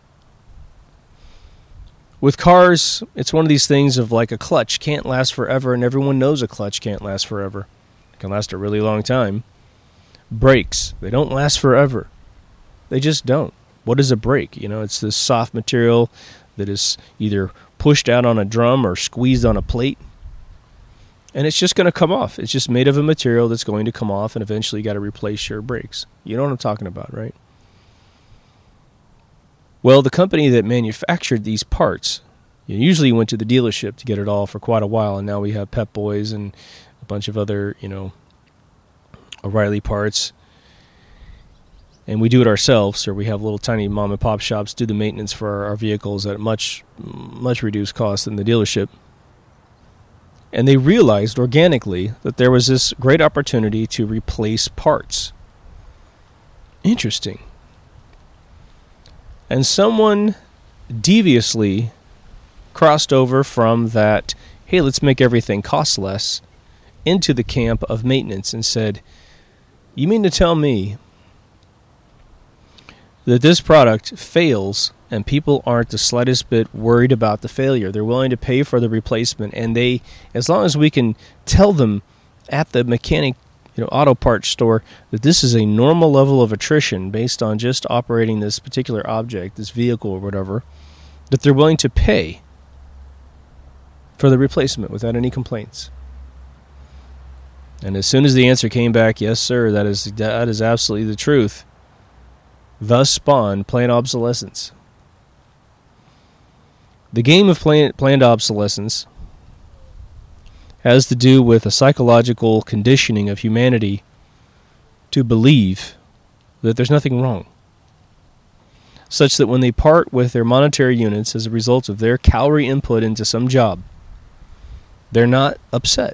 With cars, it's one of these things of like a clutch can't last forever, and everyone knows a clutch can't last forever. It can last a really long time. Brakes, they don't last forever. They just don't. What is a brake? It's this soft material that is either pushed out on a drum or squeezed on a plate, and it's just going to come off. It's just made of a material that's going to come off, and eventually you got to replace your brakes. You know what I'm talking about, right? Well, the company that manufactured these parts usually went to the dealership to get it all for quite a while, and now we have Pep Boys and a bunch of other, O'Reilly parts. and we do it ourselves, or we have little tiny mom and pop shops do the maintenance for our vehicles at much reduced cost than the dealership. And they realized organically that there was this great opportunity to replace parts. Interesting. And someone deviously crossed over from that, hey, let's make everything cost less, into the camp of maintenance and said, you mean to tell me that this product fails and people aren't the slightest bit worried about the failure? They're willing to pay for the replacement, and they, as long as we can tell them at the mechanic, auto parts store, that this is a normal level of attrition based on just operating this particular object, this vehicle or whatever, that they're willing to pay for the replacement without any complaints. And as soon as the answer came back, yes, sir, that is absolutely the truth, thus spawned planned obsolescence. The game of planned obsolescence has to do with a psychological conditioning of humanity to believe that there's nothing wrong, such that when they part with their monetary units as a result of their calorie input into some job, they're not upset.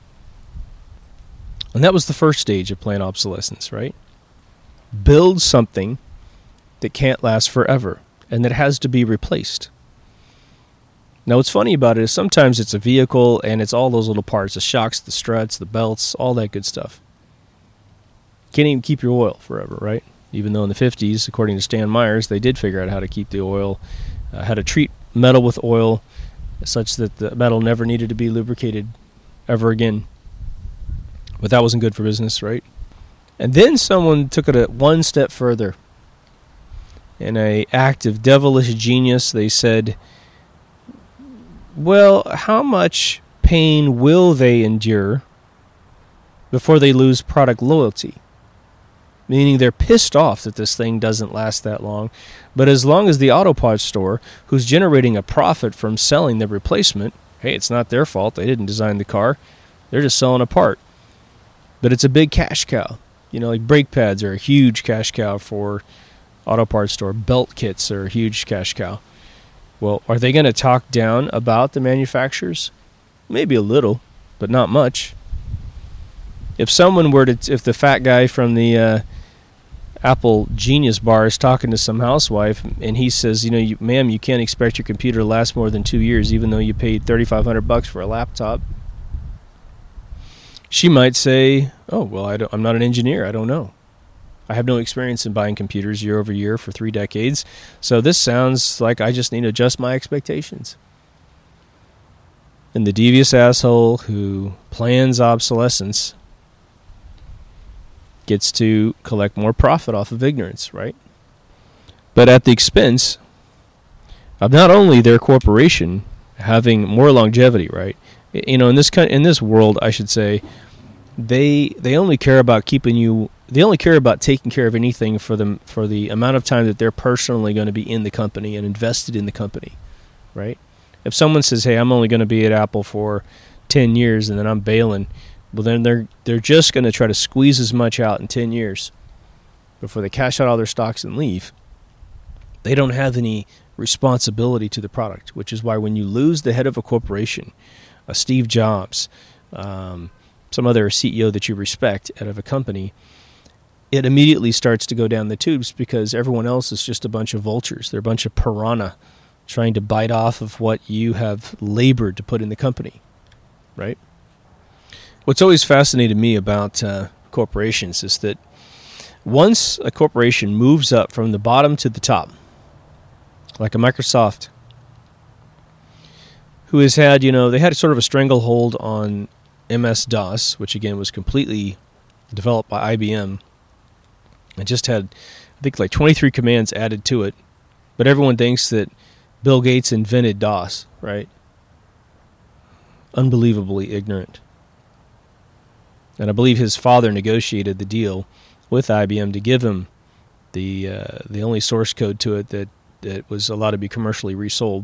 And that was the first stage of planned obsolescence, right? Build something that can't last forever and that has to be replaced. Now, what's funny about it is sometimes it's a vehicle and it's all those little parts, the shocks, the struts, the belts, all that good stuff. Can't even keep your oil forever, right? Even though in the 50s, according to Stan Myers, they did figure out how to keep the oil, how to treat metal with oil such that the metal never needed to be lubricated ever again. But that wasn't good for business, right? And then someone took it one step further. In an act of devilish genius, they said, well, how much pain will they endure before they lose product loyalty? Meaning they're pissed off that this thing doesn't last that long. But as long as the auto parts store, who's generating a profit from selling the replacement, hey, it's not their fault. They didn't design the car. They're just selling a part. But it's a big cash cow. Like brake pads are a huge cash cow for auto parts store. Belt kits are a huge cash cow. Well, are they going to talk down about the manufacturers? Maybe a little, but not much. If the fat guy from the Apple Genius Bar is talking to some housewife and he says, ma'am, you can't expect your computer to last more than 2 years, even though you paid $3,500 for a laptop. She might say, oh, well, I'm not an engineer. I don't know. I have no experience in buying computers year over year for 3 decades, so this sounds like I just need to adjust my expectations. And the devious asshole who plans obsolescence gets to collect more profit off of ignorance, right? But at the expense of not only their corporation having more longevity, right? In this world, I should say, they only care about they only care about taking care of anything for the amount of time that they're personally going to be in the company and invested in the company, right? If someone says, hey, I'm only going to be at Apple for 10 years and then I'm bailing, well, then they're just going to try to squeeze as much out in 10 years before they cash out all their stocks and leave. They don't have any responsibility to the product, which is why when you lose the head of a corporation, a Steve Jobs, some other CEO that you respect out of a company, it immediately starts to go down the tubes because everyone else is just a bunch of vultures. They're a bunch of piranha trying to bite off of what you have labored to put in the company, right? What's always fascinated me about corporations is that once a corporation moves up from the bottom to the top, like a Microsoft, who has had, they had sort of a stranglehold on MS-DOS, which again was completely developed by IBM. It just had, I think, like 23 commands added to it. But everyone thinks that Bill Gates invented DOS, right? Unbelievably ignorant. And I believe his father negotiated the deal with IBM to give him the only source code to it that was allowed to be commercially resold.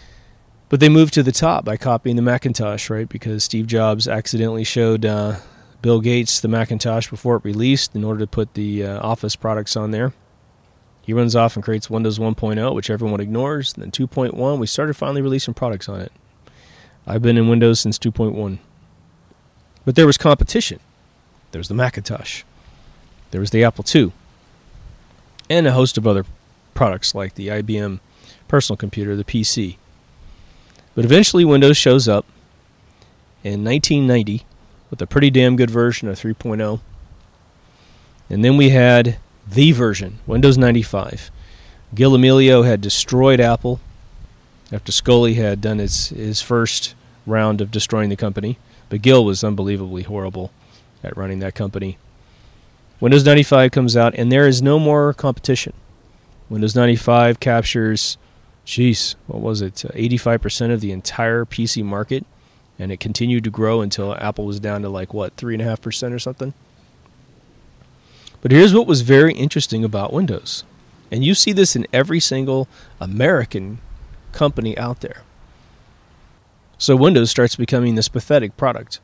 But they moved to the top by copying the Macintosh, right? Because Steve Jobs accidentally showed Bill Gates the Macintosh before it released in order to put the Office products on there. He runs off and creates Windows 1.0, which everyone ignores. And then 2.1, we started finally releasing products on it. I've been in Windows since 2.1. But there was competition. There was the Macintosh. There was the Apple II. And a host of other products like the IBM personal computer, the PC. But eventually Windows shows up in 1990 with a pretty damn good version of 3.0. And then we had the version, Windows 95. Gil Amelio had destroyed Apple after Scully had done his first round of destroying the company. But Gil was unbelievably horrible at running that company. Windows 95 comes out, and there is no more competition. Windows 95 captures, 85% of the entire PC market, and it continued to grow until Apple was down to 3.5% or something. But here's what was very interesting about Windows. And you see this in every single American company out there. So Windows starts becoming this pathetic product.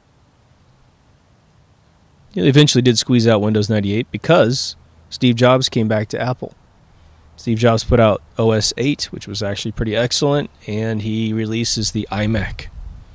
They eventually did squeeze out Windows 98 because Steve Jobs came back to Apple. Steve Jobs put out OS 8, which was actually pretty excellent, and he releases the iMac.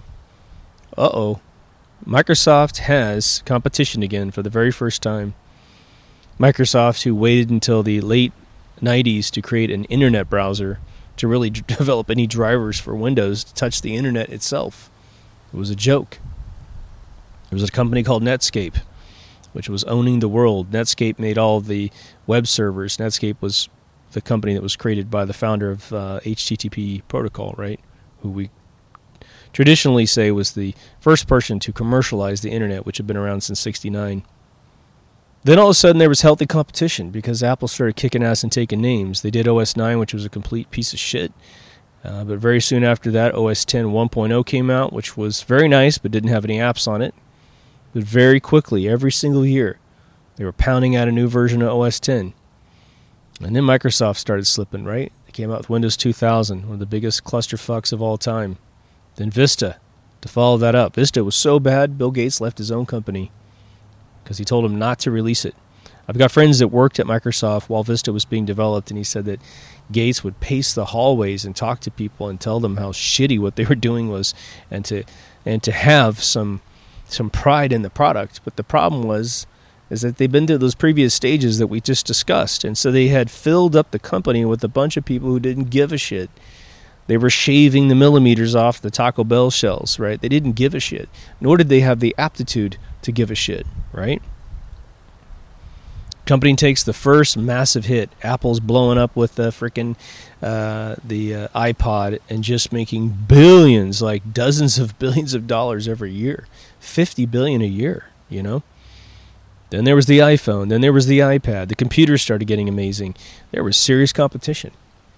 Microsoft has competition again for the very first time. Microsoft, who waited until the late 90s to create an internet browser to really develop any drivers for Windows to touch the internet itself. It was a joke. There was a company called Netscape, which was owning the world. Netscape made all the web servers. Netscape was the company that was created by the founder of HTTP protocol, right? Who we traditionally say was the first person to commercialize the internet, which had been around since '69. Then all of a sudden there was healthy competition because Apple started kicking ass and taking names. They did OS 9, which was a complete piece of shit. But very soon after that, OS 10 1.0 came out, which was very nice but didn't have any apps on it. But very quickly, every single year, they were pounding out a new version of OS 10. And then Microsoft started slipping, right? They came out with Windows 2000, one of the biggest clusterfucks of all time. Then Vista, to follow that up. Vista was so bad, Bill Gates left his own company because he told him not to release it. I've got friends that worked at Microsoft while Vista was being developed, and he said that Gates would pace the hallways and talk to people and tell them how shitty what they were doing was, and to have some pride in the product. But the problem is that they've been to those previous stages that we just discussed, and so they had filled up the company with a bunch of people who didn't give a shit. They were shaving the millimeters off the Taco Bell shells, right? They didn't give a shit, nor did they have the aptitude to give a shit, right? Company takes the first massive hit. Apple's blowing up with the freaking the iPod and just making billions, like dozens of billions of dollars every year, $50 billion a year, you know. Then there was the iPhone. Then there was the iPad. The computers started getting amazing. There was serious competition.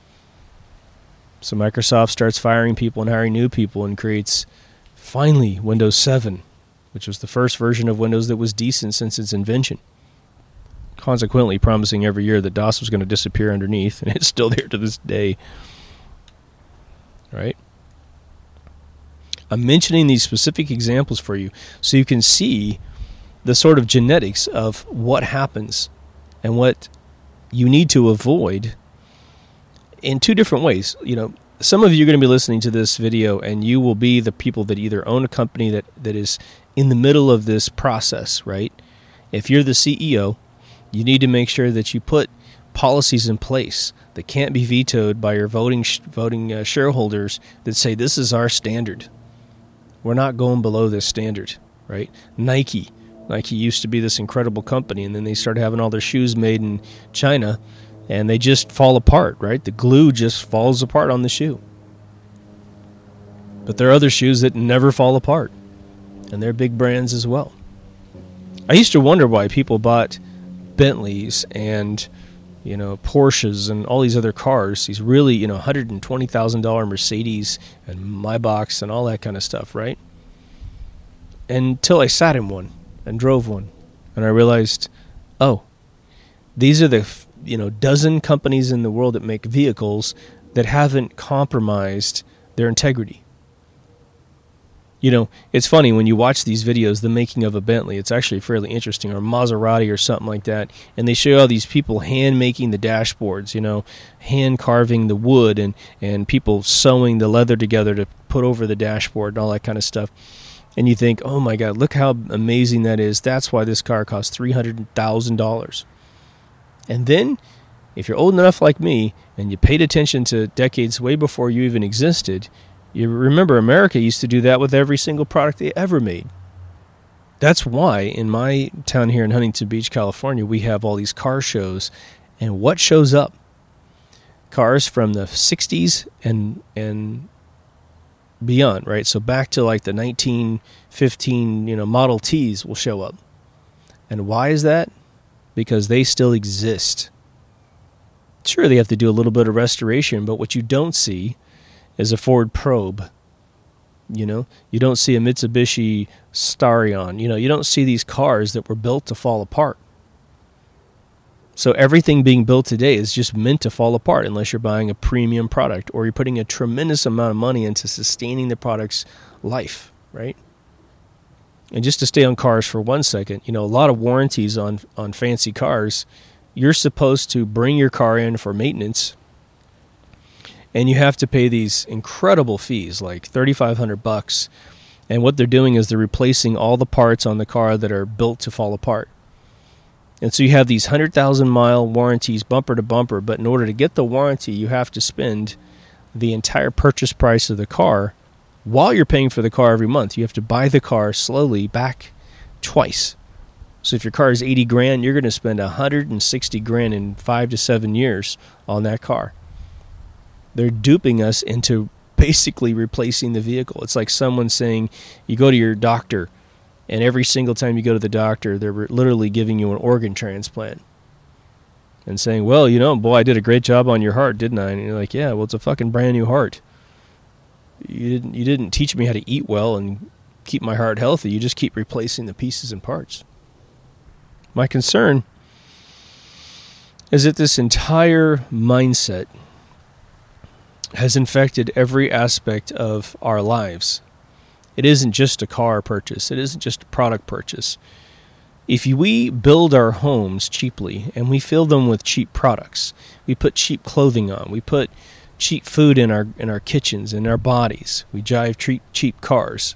So Microsoft starts firing people and hiring new people and creates, finally, Windows 7, which was the first version of Windows that was decent since its invention. Consequently, promising every year that DOS was going to disappear underneath, and it's still there to this day. Right? I'm mentioning these specific examples for you so you can see the sort of genetics of what happens and what you need to avoid in two different ways. You know, some of you are going to be listening to this video and you will be the people that either own a company that is in the middle of this process, right? If you're the CEO, you need to make sure that you put policies in place that can't be vetoed by your voting shareholders that say this is our standard. We're not going below this standard, right? Nike used to be this incredible company, and then they started having all their shoes made in China, and they just fall apart, right? The glue just falls apart on the shoe. But there are other shoes that never fall apart, and they're big brands as well. I used to wonder why people bought Bentleys and, you know, Porsches and all these other cars, these really, you know, $120,000 Mercedes and Maybachs and all that kind of stuff, right? Until I sat in one and drove one, and I realized, oh, these are the, you know, dozen companies in the world that make vehicles that haven't compromised their integrity. It's funny when you watch these videos, the making of a Bentley, it's actually fairly interesting, or Maserati or something like that, and they show all these people hand making the dashboards, hand carving the wood and people sewing the leather together to put over the dashboard and all that kind of stuff. And you think, oh my God, look how amazing that is. That's why this car costs $300,000. And then, if you're old enough like me and you paid attention to decades way before you even existed, you remember America used to do that with every single product they ever made. That's why in my town here in Huntington Beach, California, we have all these car shows. And what shows up? Cars from the 60s and beyond, right? So back to like the 1915, Model Ts will show up. And why is that? Because they still exist. Sure, they have to do a little bit of restoration, but what you don't see is a Ford Probe. You don't see a Mitsubishi Starion. You don't see these cars that were built to fall apart. So everything being built today is just meant to fall apart unless you're buying a premium product or you're putting a tremendous amount of money into sustaining the product's life, right? And just to stay on cars for 1 second, a lot of warranties on fancy cars, you're supposed to bring your car in for maintenance, and you have to pay these incredible fees, like $3,500. And what they're doing is they're replacing all the parts on the car that are built to fall apart. And so you have these 100,000-mile warranties bumper to bumper, but in order to get the warranty, you have to spend the entire purchase price of the car while you're paying for the car every month. You have to buy the car slowly back twice. So if your car is $80,000, you're going to spend $160,000 in 5 to 7 years on that car. They're duping us into basically replacing the vehicle. It's like someone saying you go to your doctor, and every single time you go to the doctor, they're literally giving you an organ transplant and saying, well, boy, I did a great job on your heart, didn't I? And you're like, yeah, well, it's a fucking brand new heart. You didn't teach me how to eat well and keep my heart healthy. You just keep replacing the pieces and parts. My concern is that this entire mindset has infected every aspect of our lives. It isn't just a car purchase. It isn't just a product purchase. If we build our homes cheaply and we fill them with cheap products, we put cheap clothing on, we put cheap food in our kitchens, in our bodies, we drive cheap cars.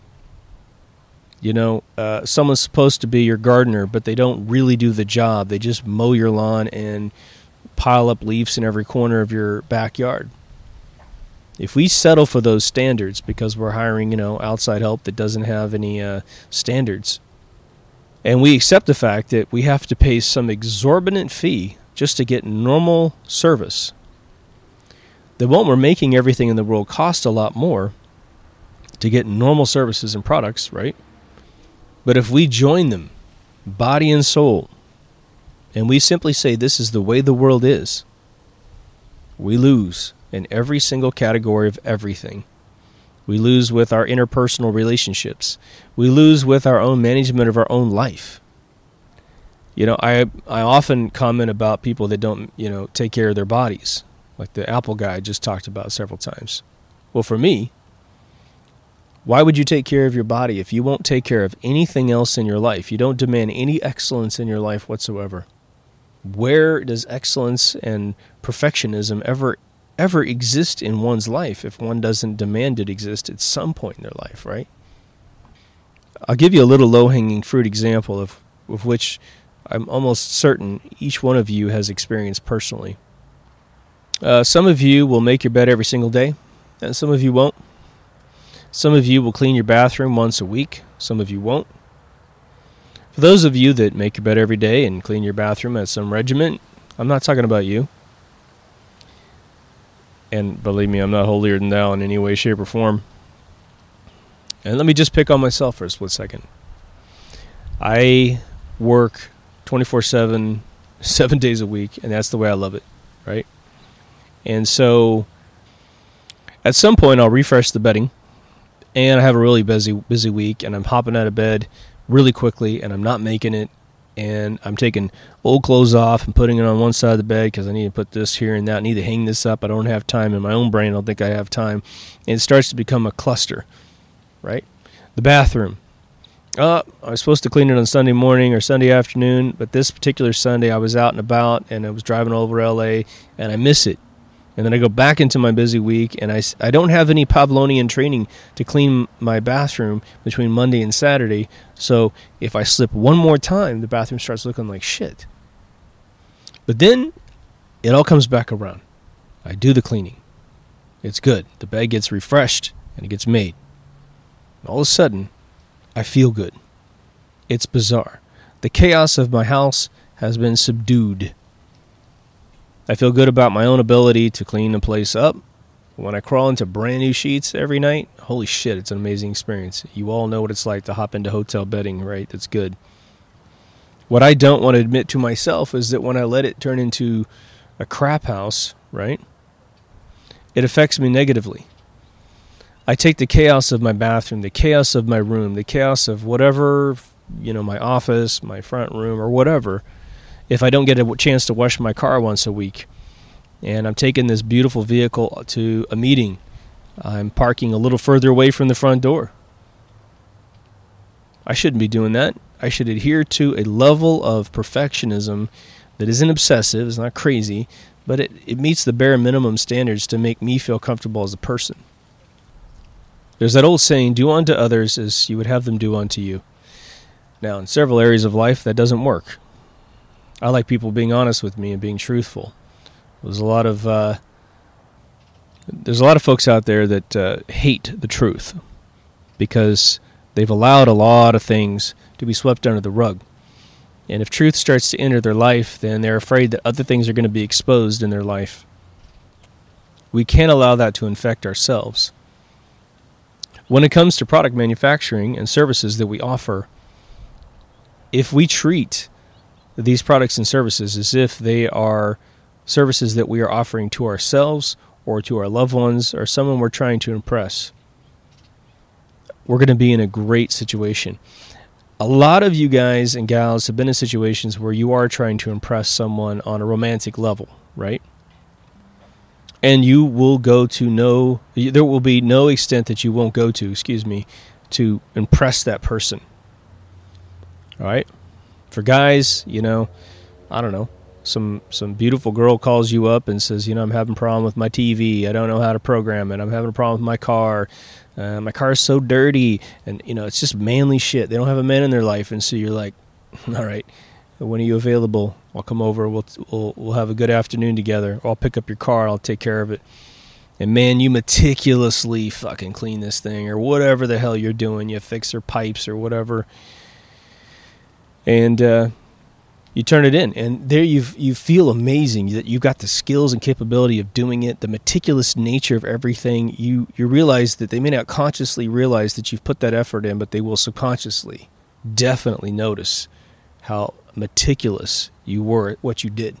Someone's supposed to be your gardener, but they don't really do the job. They just mow your lawn and pile up leaves in every corner of your backyard. If we settle for those standards because we're hiring, outside help that doesn't have any standards, and we accept the fact that we have to pay some exorbitant fee just to get normal service, then we're making everything in the world cost a lot more to get normal services and products, right? But if we join them, body and soul, and we simply say this is the way the world is, we lose in every single category of everything. We lose with our interpersonal relationships. We lose with our own management of our own life. I often comment about people that don't, take care of their bodies, like the Apple guy I just talked about several times. Well, for me, why would you take care of your body if you won't take care of anything else in your life? You don't demand any excellence in your life whatsoever. Where does excellence and perfectionism ever exist in one's life if one doesn't demand it exist at some point in their life, right? I'll give you a little low-hanging fruit example of which I'm almost certain each one of you has experienced personally. Some of you will make your bed every single day, and some of you won't. Some of you will clean your bathroom once a week. Some of you won't. For those of you that make your bed every day and clean your bathroom at some regiment, I'm not talking about you. And believe me, I'm not holier than thou in any way, shape, or form. And let me just pick on myself for a split second. I work 24/7, 7 days a week, and that's the way I love it, right? And so at some point I'll refresh the bedding, and I have a really busy week, and I'm hopping out of bed really quickly, and I'm not making it, and I'm taking old clothes off and putting it on one side of the bed because I need to put this here and that. I need to hang this up. I don't have time in my own brain. I don't think I have time. And it starts to become a cluster, right? The bathroom. I was supposed to clean it on Sunday morning or Sunday afternoon, but this particular Sunday I was out and about, and I was driving over L.A., and I miss it. And then I go back into my busy week, and I don't have any Pavlovian training to clean my bathroom between Monday and Saturday. So if I slip one more time, the bathroom starts looking like shit. But then it all comes back around. I do the cleaning. It's good. The bed gets refreshed, and it gets made. And all of a sudden, I feel good. It's bizarre. The chaos of my house has been subdued. I feel good about my own ability to clean the place up. When I crawl into brand new sheets every night, holy shit, it's an amazing experience. You all know what it's like to hop into hotel bedding, right? That's good. What I don't want to admit to myself is that when I let it turn into a crap house, right, it affects me negatively. I take the chaos of my bathroom, the chaos of my room, the chaos of whatever, my office, my front room, or whatever. If I don't get a chance to wash my car once a week, and I'm taking this beautiful vehicle to a meeting, I'm parking a little further away from the front door. I shouldn't be doing that. I should adhere to a level of perfectionism that isn't obsessive, it's not crazy, but it meets the bare minimum standards to make me feel comfortable as a person. There's that old saying, do unto others as you would have them do unto you. Now, in several areas of life, that doesn't work. I like people being honest with me and being truthful. There's a lot of folks out there that hate the truth because they've allowed a lot of things to be swept under the rug. And if truth starts to enter their life, then they're afraid that other things are going to be exposed in their life. We can't allow that to infect ourselves. When it comes to product manufacturing and services that we offer, if we treat these products and services as if they are services that we are offering to ourselves or to our loved ones or someone we're trying to impress, we're going to be in a great situation. A lot of you guys and gals have been in situations where you are trying to impress someone on a romantic level, right? And you will go to there will be no extent that you won't go to impress that person. All right? For guys, I don't know, some beautiful girl calls you up and says, I'm having a problem with my TV. I don't know how to program it. I'm having a problem with my car. My car is so dirty. And, it's just manly shit. They don't have a man in their life. And so you're like, all right, when are you available? I'll come over. We'll have a good afternoon together. Or I'll pick up your car. I'll take care of it. And, man, you meticulously fucking clean this thing or whatever the hell you're doing. You fix their pipes or whatever. And you turn it in, and there you feel amazing that you got the skills and capability of doing it, the meticulous nature of everything. You realize that they may not consciously realize that you've put that effort in, but they will subconsciously definitely notice how meticulous you were at what you did.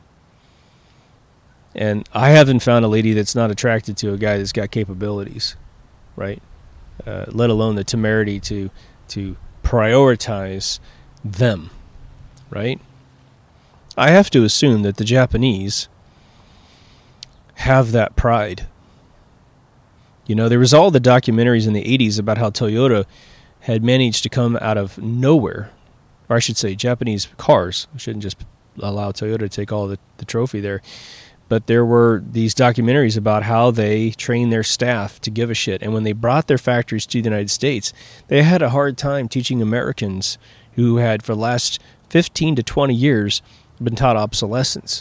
And I haven't found a lady that's not attracted to a guy that's got capabilities, right? Let alone the temerity to prioritize them, right? I have to assume that the Japanese have that pride. There was all the documentaries in the 80s about how Toyota had managed to come out of nowhere, or I should say Japanese cars. I shouldn't just allow Toyota to take all the trophy there. But there were these documentaries about how they trained their staff to give a shit. And when they brought their factories to the United States, they had a hard time teaching Americans who had, for the last 15 to 20 years, been taught obsolescence.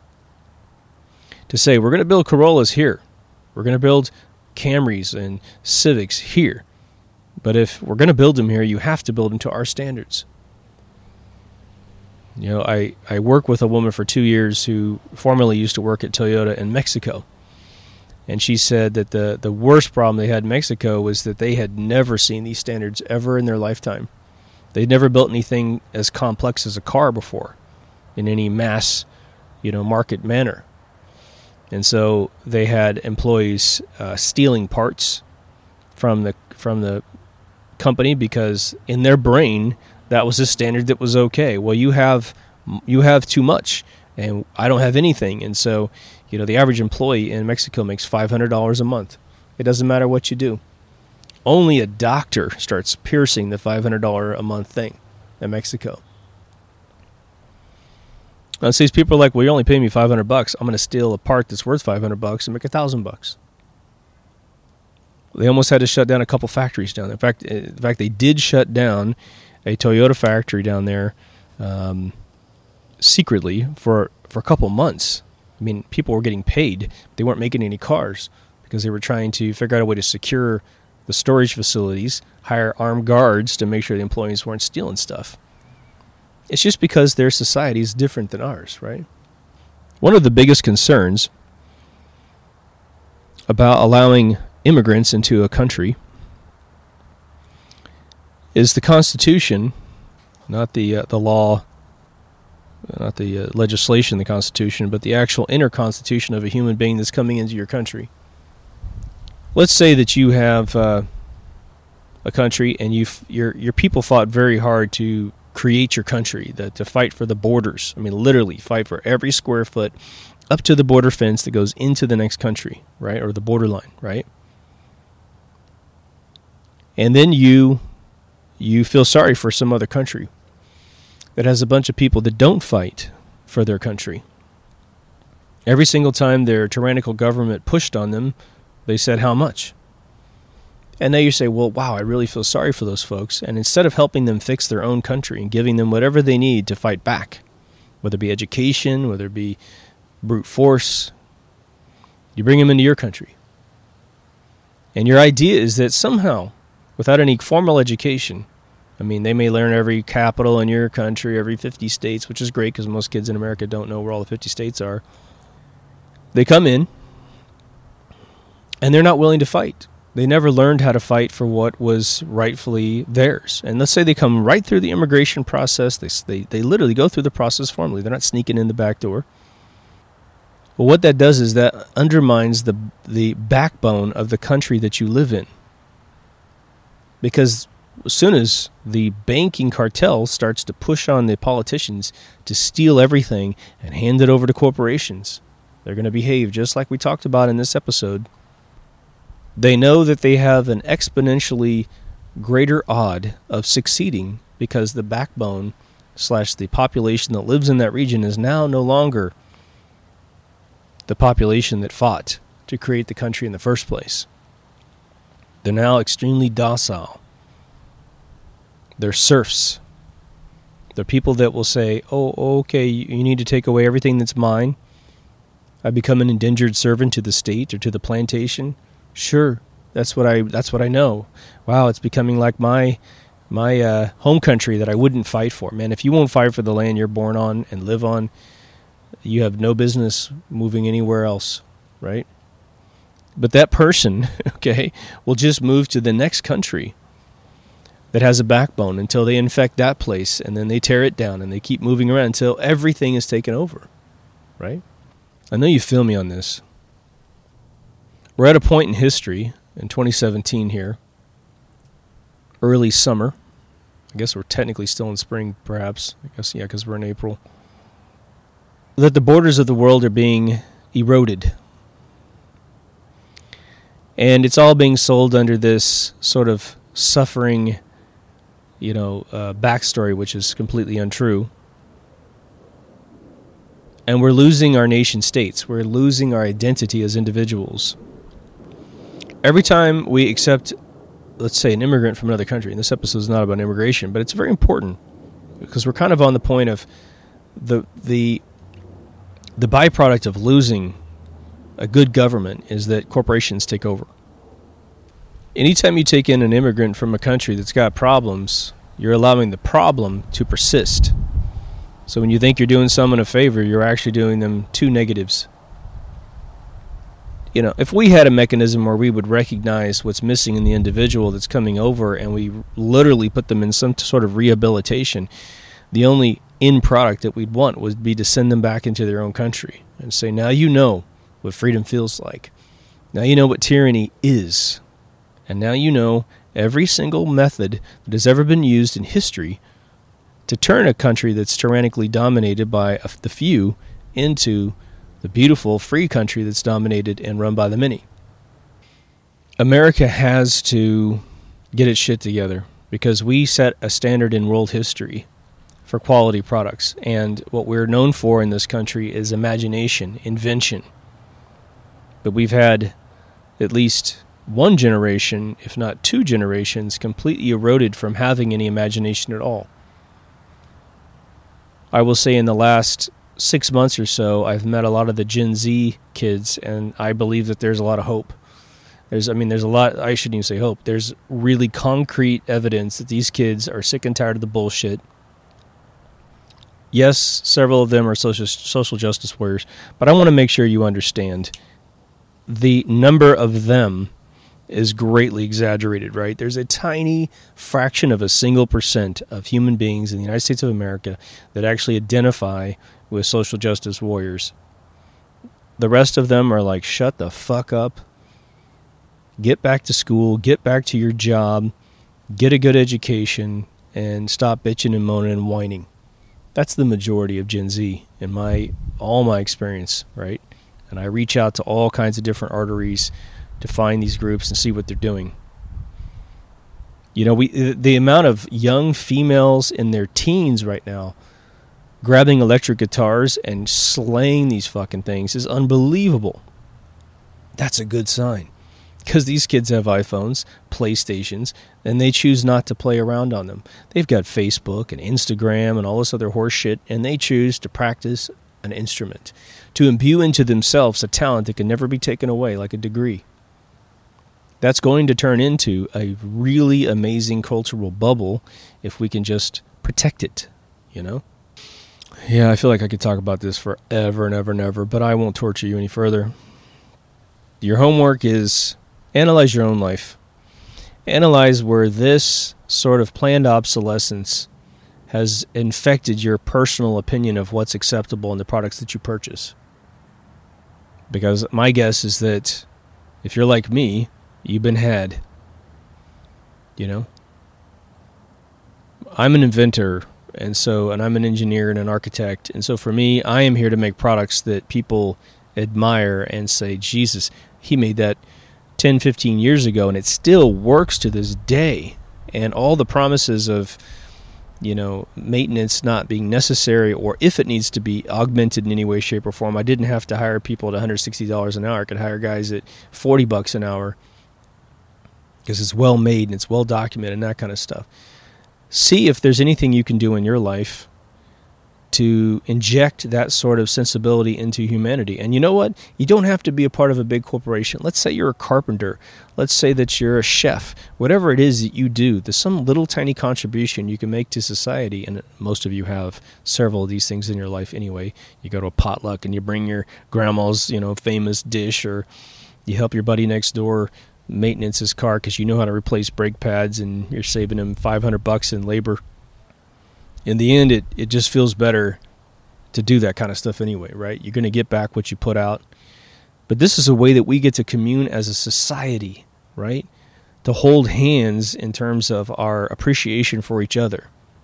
To say, we're going to build Corollas here. We're going to build Camrys and Civics here. But if we're going to build them here, you have to build them to our standards. I work with a woman for 2 years who formerly used to work at Toyota in Mexico. And she said that the worst problem they had in Mexico was that they had never seen these standards ever in their lifetime. They'd never built anything as complex as a car before in any mass, market manner. And so they had employees stealing parts from the company because in their brain that was a standard that was okay. Well, you have too much, and I don't have anything. And so, the average employee in Mexico makes $500 a month. It doesn't matter what you do. only a doctor starts piercing the $500 a month thing in Mexico. And so these people are like, well, you're only paying me $500. I'm going to steal a part that's worth $500 and make $1,000. They almost had to shut down a couple factories down there. In fact, they did shut down a Toyota factory down there secretly for a couple months. I mean, people were getting paid. They weren't making any cars because they were trying to figure out a way to secure the storage facilities, hire armed guards to make sure the employees weren't stealing stuff. It's just because their society is different than ours, right? One of the biggest concerns about allowing immigrants into a country is the Constitution, not the law, not the legislation, the Constitution, but the actual inner constitution of a human being that's coming into your country. Let's say that you have a country and your people fought very hard to create your country, to fight for the borders. I mean, literally fight for every square foot up to the border fence that goes into the next country, right? Or the borderline, right? And then you feel sorry for some other country that has a bunch of people that don't fight for their country. Every single time their tyrannical government pushed on them, they said how much. And now you say, well, wow, I really feel sorry for those folks. And instead of helping them fix their own country and giving them whatever they need to fight back, whether it be education, whether it be brute force, you bring them into your country. And your idea is that somehow, without any formal education, I mean, they may learn every capital in your country, every 50 states, which is great because most kids in America don't know where all the 50 states are. They come in, and they're not willing to fight. They never learned how to fight for what was rightfully theirs. And let's say they come right through the immigration process. They literally go through the process formally. They're not sneaking in the back door. Well, what that does is that undermines the backbone of the country that you live in. Because as soon as the banking cartel starts to push on the politicians to steal everything and hand it over to corporations, they're going to behave just like we talked about in this episode. They know that they have an exponentially greater odd of succeeding because the backbone / the population that lives in that region is now no longer the population that fought to create the country in the first place. They're now extremely docile. They're serfs. They're people that will say, oh, okay, you need to take away everything that's mine. I become an indentured servant to the state or to the plantation. Sure, that's what I know. Wow, it's becoming like my home country that I wouldn't fight for. Man, if you won't fight for the land you're born on and live on, you have no business moving anywhere else, right? But that person, okay, will just move to the next country that has a backbone until they infect that place, and then they tear it down, and they keep moving around until everything is taken over, right? I know you feel me on this. We're at a point in history, in 2017 here, early summer. I guess we're technically still in spring, perhaps. I guess, yeah, because we're in April. That the borders of the world are being eroded. And it's all being sold under this sort of suffering, backstory, which is completely untrue. And we're losing our nation states. We're losing our identity as individuals. Every time we accept, let's say, an immigrant from another country, and this episode is not about immigration, but it's very important because we're kind of on the point of the byproduct of losing a good government is that corporations take over. Anytime you take in an immigrant from a country that's got problems, you're allowing the problem to persist. So when you think you're doing someone a favor, you're actually doing them two negatives. If we had a mechanism where we would recognize what's missing in the individual that's coming over and we literally put them in some sort of rehabilitation, the only end product that we'd want would be to send them back into their own country and say, now you know what freedom feels like. Now you know what tyranny is. And now you know every single method that has ever been used in history to turn a country that's tyrannically dominated by the few into the beautiful, free country that's dominated and run by the many. America has to get its shit together, because we set a standard in world history for quality products. And what we're known for in this country is imagination, invention. But we've had at least one generation, if not two generations, completely eroded from having any imagination at all. I will say in the last 6 months or so, I've met a lot of the Gen Z kids, and I believe that there's a lot of hope. There's a lot, I shouldn't even say hope. There's really concrete evidence that these kids are sick and tired of the bullshit. Yes, several of them are social justice warriors, but I want to make sure you understand the number of them is greatly exaggerated, right? There's a tiny fraction of a single % of human beings in the United States of America that actually identify with social justice warriors. The rest of them are like, shut the fuck up, get back to school, get back to your job, get a good education, and stop bitching and moaning and whining. That's the majority of Gen Z in all my experience, right? And I reach out to all kinds of different arteries to find these groups and see what they're doing. You know, the amount of young females in their teens right now grabbing electric guitars and slaying these fucking things is unbelievable. That's a good sign, because these kids have iPhones, PlayStations, and they choose not to play around on them. They've got Facebook and Instagram and all this other horse shit, and they choose to practice an instrument, to imbue into themselves a talent that can never be taken away, like a degree. That's going to turn into a really amazing cultural bubble if we can just protect it, you know? Yeah, I feel like I could talk about this forever and ever and ever, but I won't torture you any further. Your homework is analyze your own life. Analyze where this sort of planned obsolescence has infected your personal opinion of what's acceptable in the products that you purchase. Because my guess is that if you're like me, you've been had. You know? I'm an inventor, and I'm an engineer and an architect, and so for me, I am here to make products that people admire and say, Jesus, he made that 10, 15 years ago, and it still works to this day. And all the promises of, you know, maintenance not being necessary, or if it needs to be augmented in any way, shape, or form. I didn't have to hire people at $160 an hour. I could hire guys at $40 an hour because it's well made and it's well documented and that kind of stuff. See if there's anything you can do in your life to inject that sort of sensibility into humanity. And you know what? You don't have to be a part of a big corporation. Let's say you're a carpenter. Let's say that you're a chef. Whatever it is that you do, there's some little tiny contribution you can make to society. And most of you have several of these things in your life anyway. You go to a potluck and you bring your grandma's, famous dish, or you help your buddy next door maintenance his car because you know how to replace brake pads and you're saving him $500 in labor. In the end, it just feels better to do that kind of stuff anyway, right? You're going to get back what you put out. But this is a way that we get to commune as a society, right? To hold hands in terms of our appreciation for each other.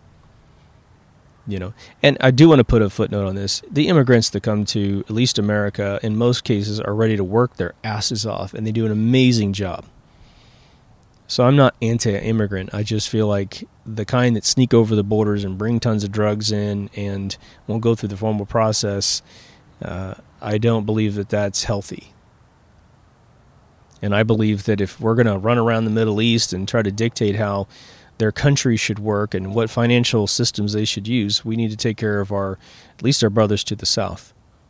And I do want to put a footnote on this. The immigrants that come to at least America, in most cases, are ready to work their asses off, and they do an amazing job. So I'm not anti-immigrant. I just feel like the kind that sneak over the borders and bring tons of drugs in and won't go through the formal process, I don't believe that that's healthy. And I believe that if we're going to run around the Middle East and try to dictate how their country should work and what financial systems they should use, we need to take care of at least our brothers to the south,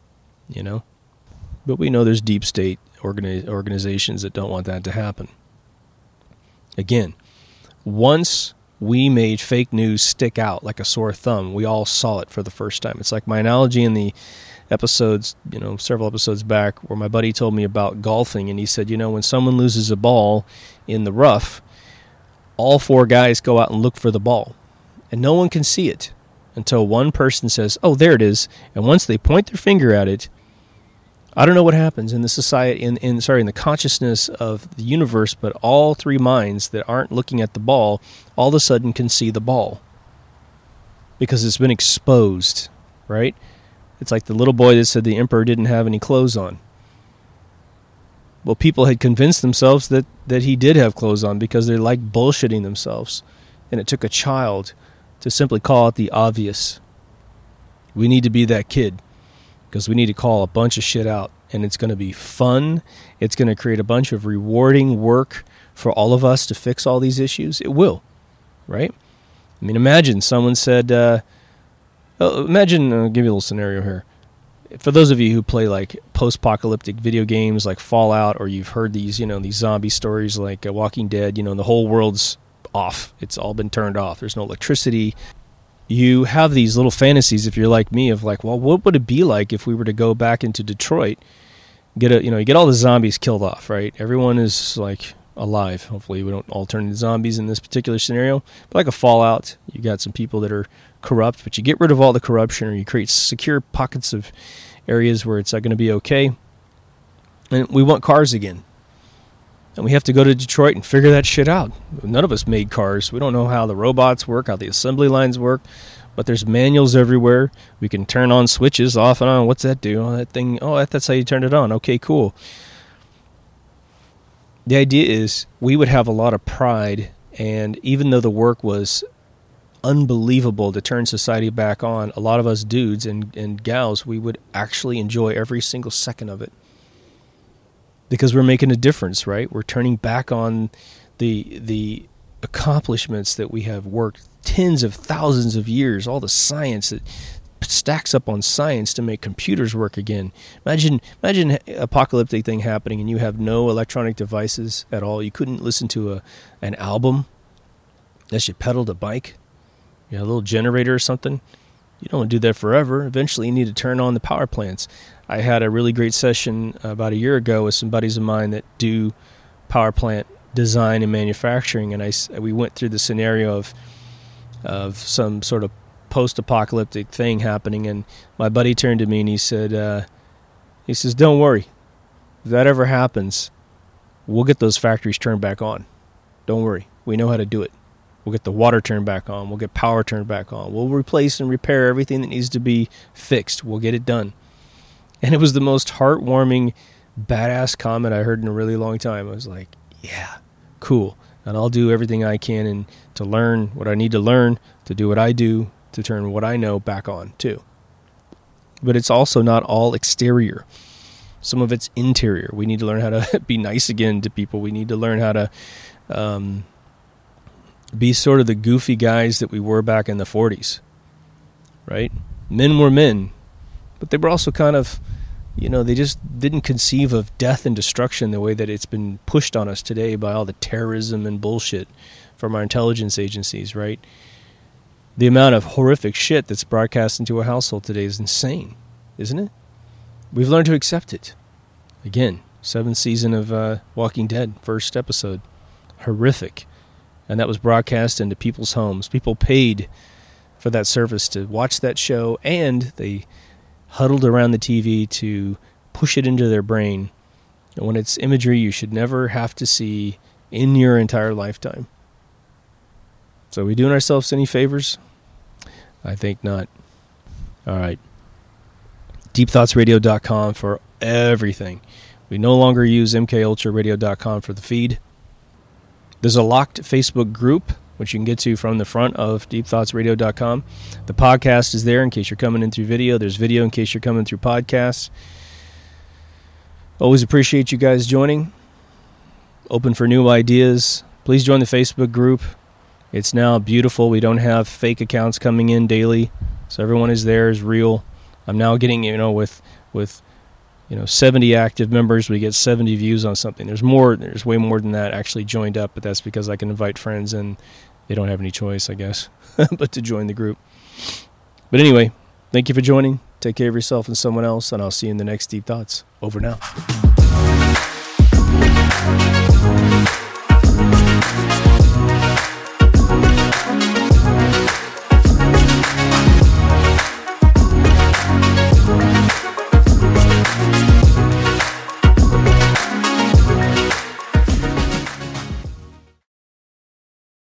But we know there's deep state organizations that don't want that to happen. Again, once we made fake news stick out like a sore thumb, we all saw it for the first time. It's like my analogy in the episodes, several episodes back, where my buddy told me about golfing, and he said, when someone loses a ball in the rough, all four guys go out and look for the ball, and no one can see it until one person says, "Oh, there it is." And once they point their finger at it, I don't know what happens in the society, in the consciousness of the universe, but all three minds that aren't looking at the ball all of a sudden can see the ball because it's been exposed, right? It's like the little boy that said the emperor didn't have any clothes on. Well, people had convinced themselves that he did have clothes on because they like bullshitting themselves. And it took a child to simply call out the obvious. We need to be that kid because we need to call a bunch of shit out. And it's going to be fun. It's going to create a bunch of rewarding work for all of us to fix all these issues. It will, right? I mean, imagine someone said, imagine, I'll give you a little scenario here. For those of you who play like post-apocalyptic video games like Fallout, or you've heard these, these zombie stories like Walking Dead, the whole world's off. It's all been turned off. There's no electricity. You have these little fantasies, if you're like me, of like, well, what would it be like if we were to go back into Detroit, you get all the zombies killed off, right? Everyone is like alive. Hopefully we don't all turn into zombies in this particular scenario. But like a Fallout, you got some people that are corrupt, but you get rid of all the corruption, or you create secure pockets of areas where it's going to be okay. And we want cars again. And we have to go to Detroit and figure that shit out. None of us made cars. We don't know how the robots work, how the assembly lines work, but there's manuals everywhere. We can turn on switches off and on. What's that do? Oh, that thing. Oh, that's how you turn it on. Okay, cool. The idea is we would have a lot of pride, and even though the work was unbelievable to turn society back on, a lot of us dudes and gals, we would actually enjoy every single second of it. Because we're making a difference, right? We're turning back on the accomplishments that we have worked tens of thousands of years, all the science that stacks up on science to make computers work again. Imagine an apocalyptic thing happening and you have no electronic devices at all. You couldn't listen to an album unless you pedaled a bike. You have a little generator or something. You don't want to do that forever. Eventually you need to turn on the power plants. I had a really great session about a year ago with some buddies of mine that do power plant design and manufacturing, and we went through the scenario of some sort of post-apocalyptic thing happening, and my buddy turned to me and he says, "Don't worry. If that ever happens, we'll get those factories turned back on. Don't worry. We know how to do it. We'll get the water turned back on. We'll get power turned back on. We'll replace and repair everything that needs to be fixed. We'll get it done." And it was the most heartwarming, badass comment I heard in a really long time. I was like, yeah, cool. And I'll do everything I can and to learn what I need to learn, to do what I do, to turn what I know back on, too. But it's also not all exterior. Some of it's interior. We need to learn how to be nice again to people. We need to learn how to be sort of the goofy guys that we were back in the 40s, right? Men were men, but they were also kind of, they just didn't conceive of death and destruction the way that it's been pushed on us today by all the terrorism and bullshit from our intelligence agencies, right? The amount of horrific shit that's broadcast into a household today is insane, isn't it? We've learned to accept it. Again, 7th season of Walking Dead, first episode. Horrific. And that was broadcast into people's homes. People paid for that service to watch that show, and they huddled around the TV to push it into their brain. And when it's imagery you should never have to see in your entire lifetime. So are we doing ourselves any favors? I think not. All right. DeepThoughtsRadio.com for everything. We no longer use MKUltraRadio.com for the feed. There's a locked Facebook group, which you can get to from the front of DeepThoughtsRadio.com. The podcast is there in case you're coming in through video. There's video in case you're coming through podcasts. Always appreciate you guys joining. Open for new ideas. Please join the Facebook group. It's now beautiful. We don't have fake accounts coming in daily, so everyone is there, is real. I'm now getting, with 70 active members, we get 70 views on something. There's way more than that actually joined up, but that's because I can invite friends and they don't have any choice, I guess, but to join the group. But anyway, thank you for joining. Take care of yourself and someone else, and I'll see you in the next Deep Thoughts. Over now.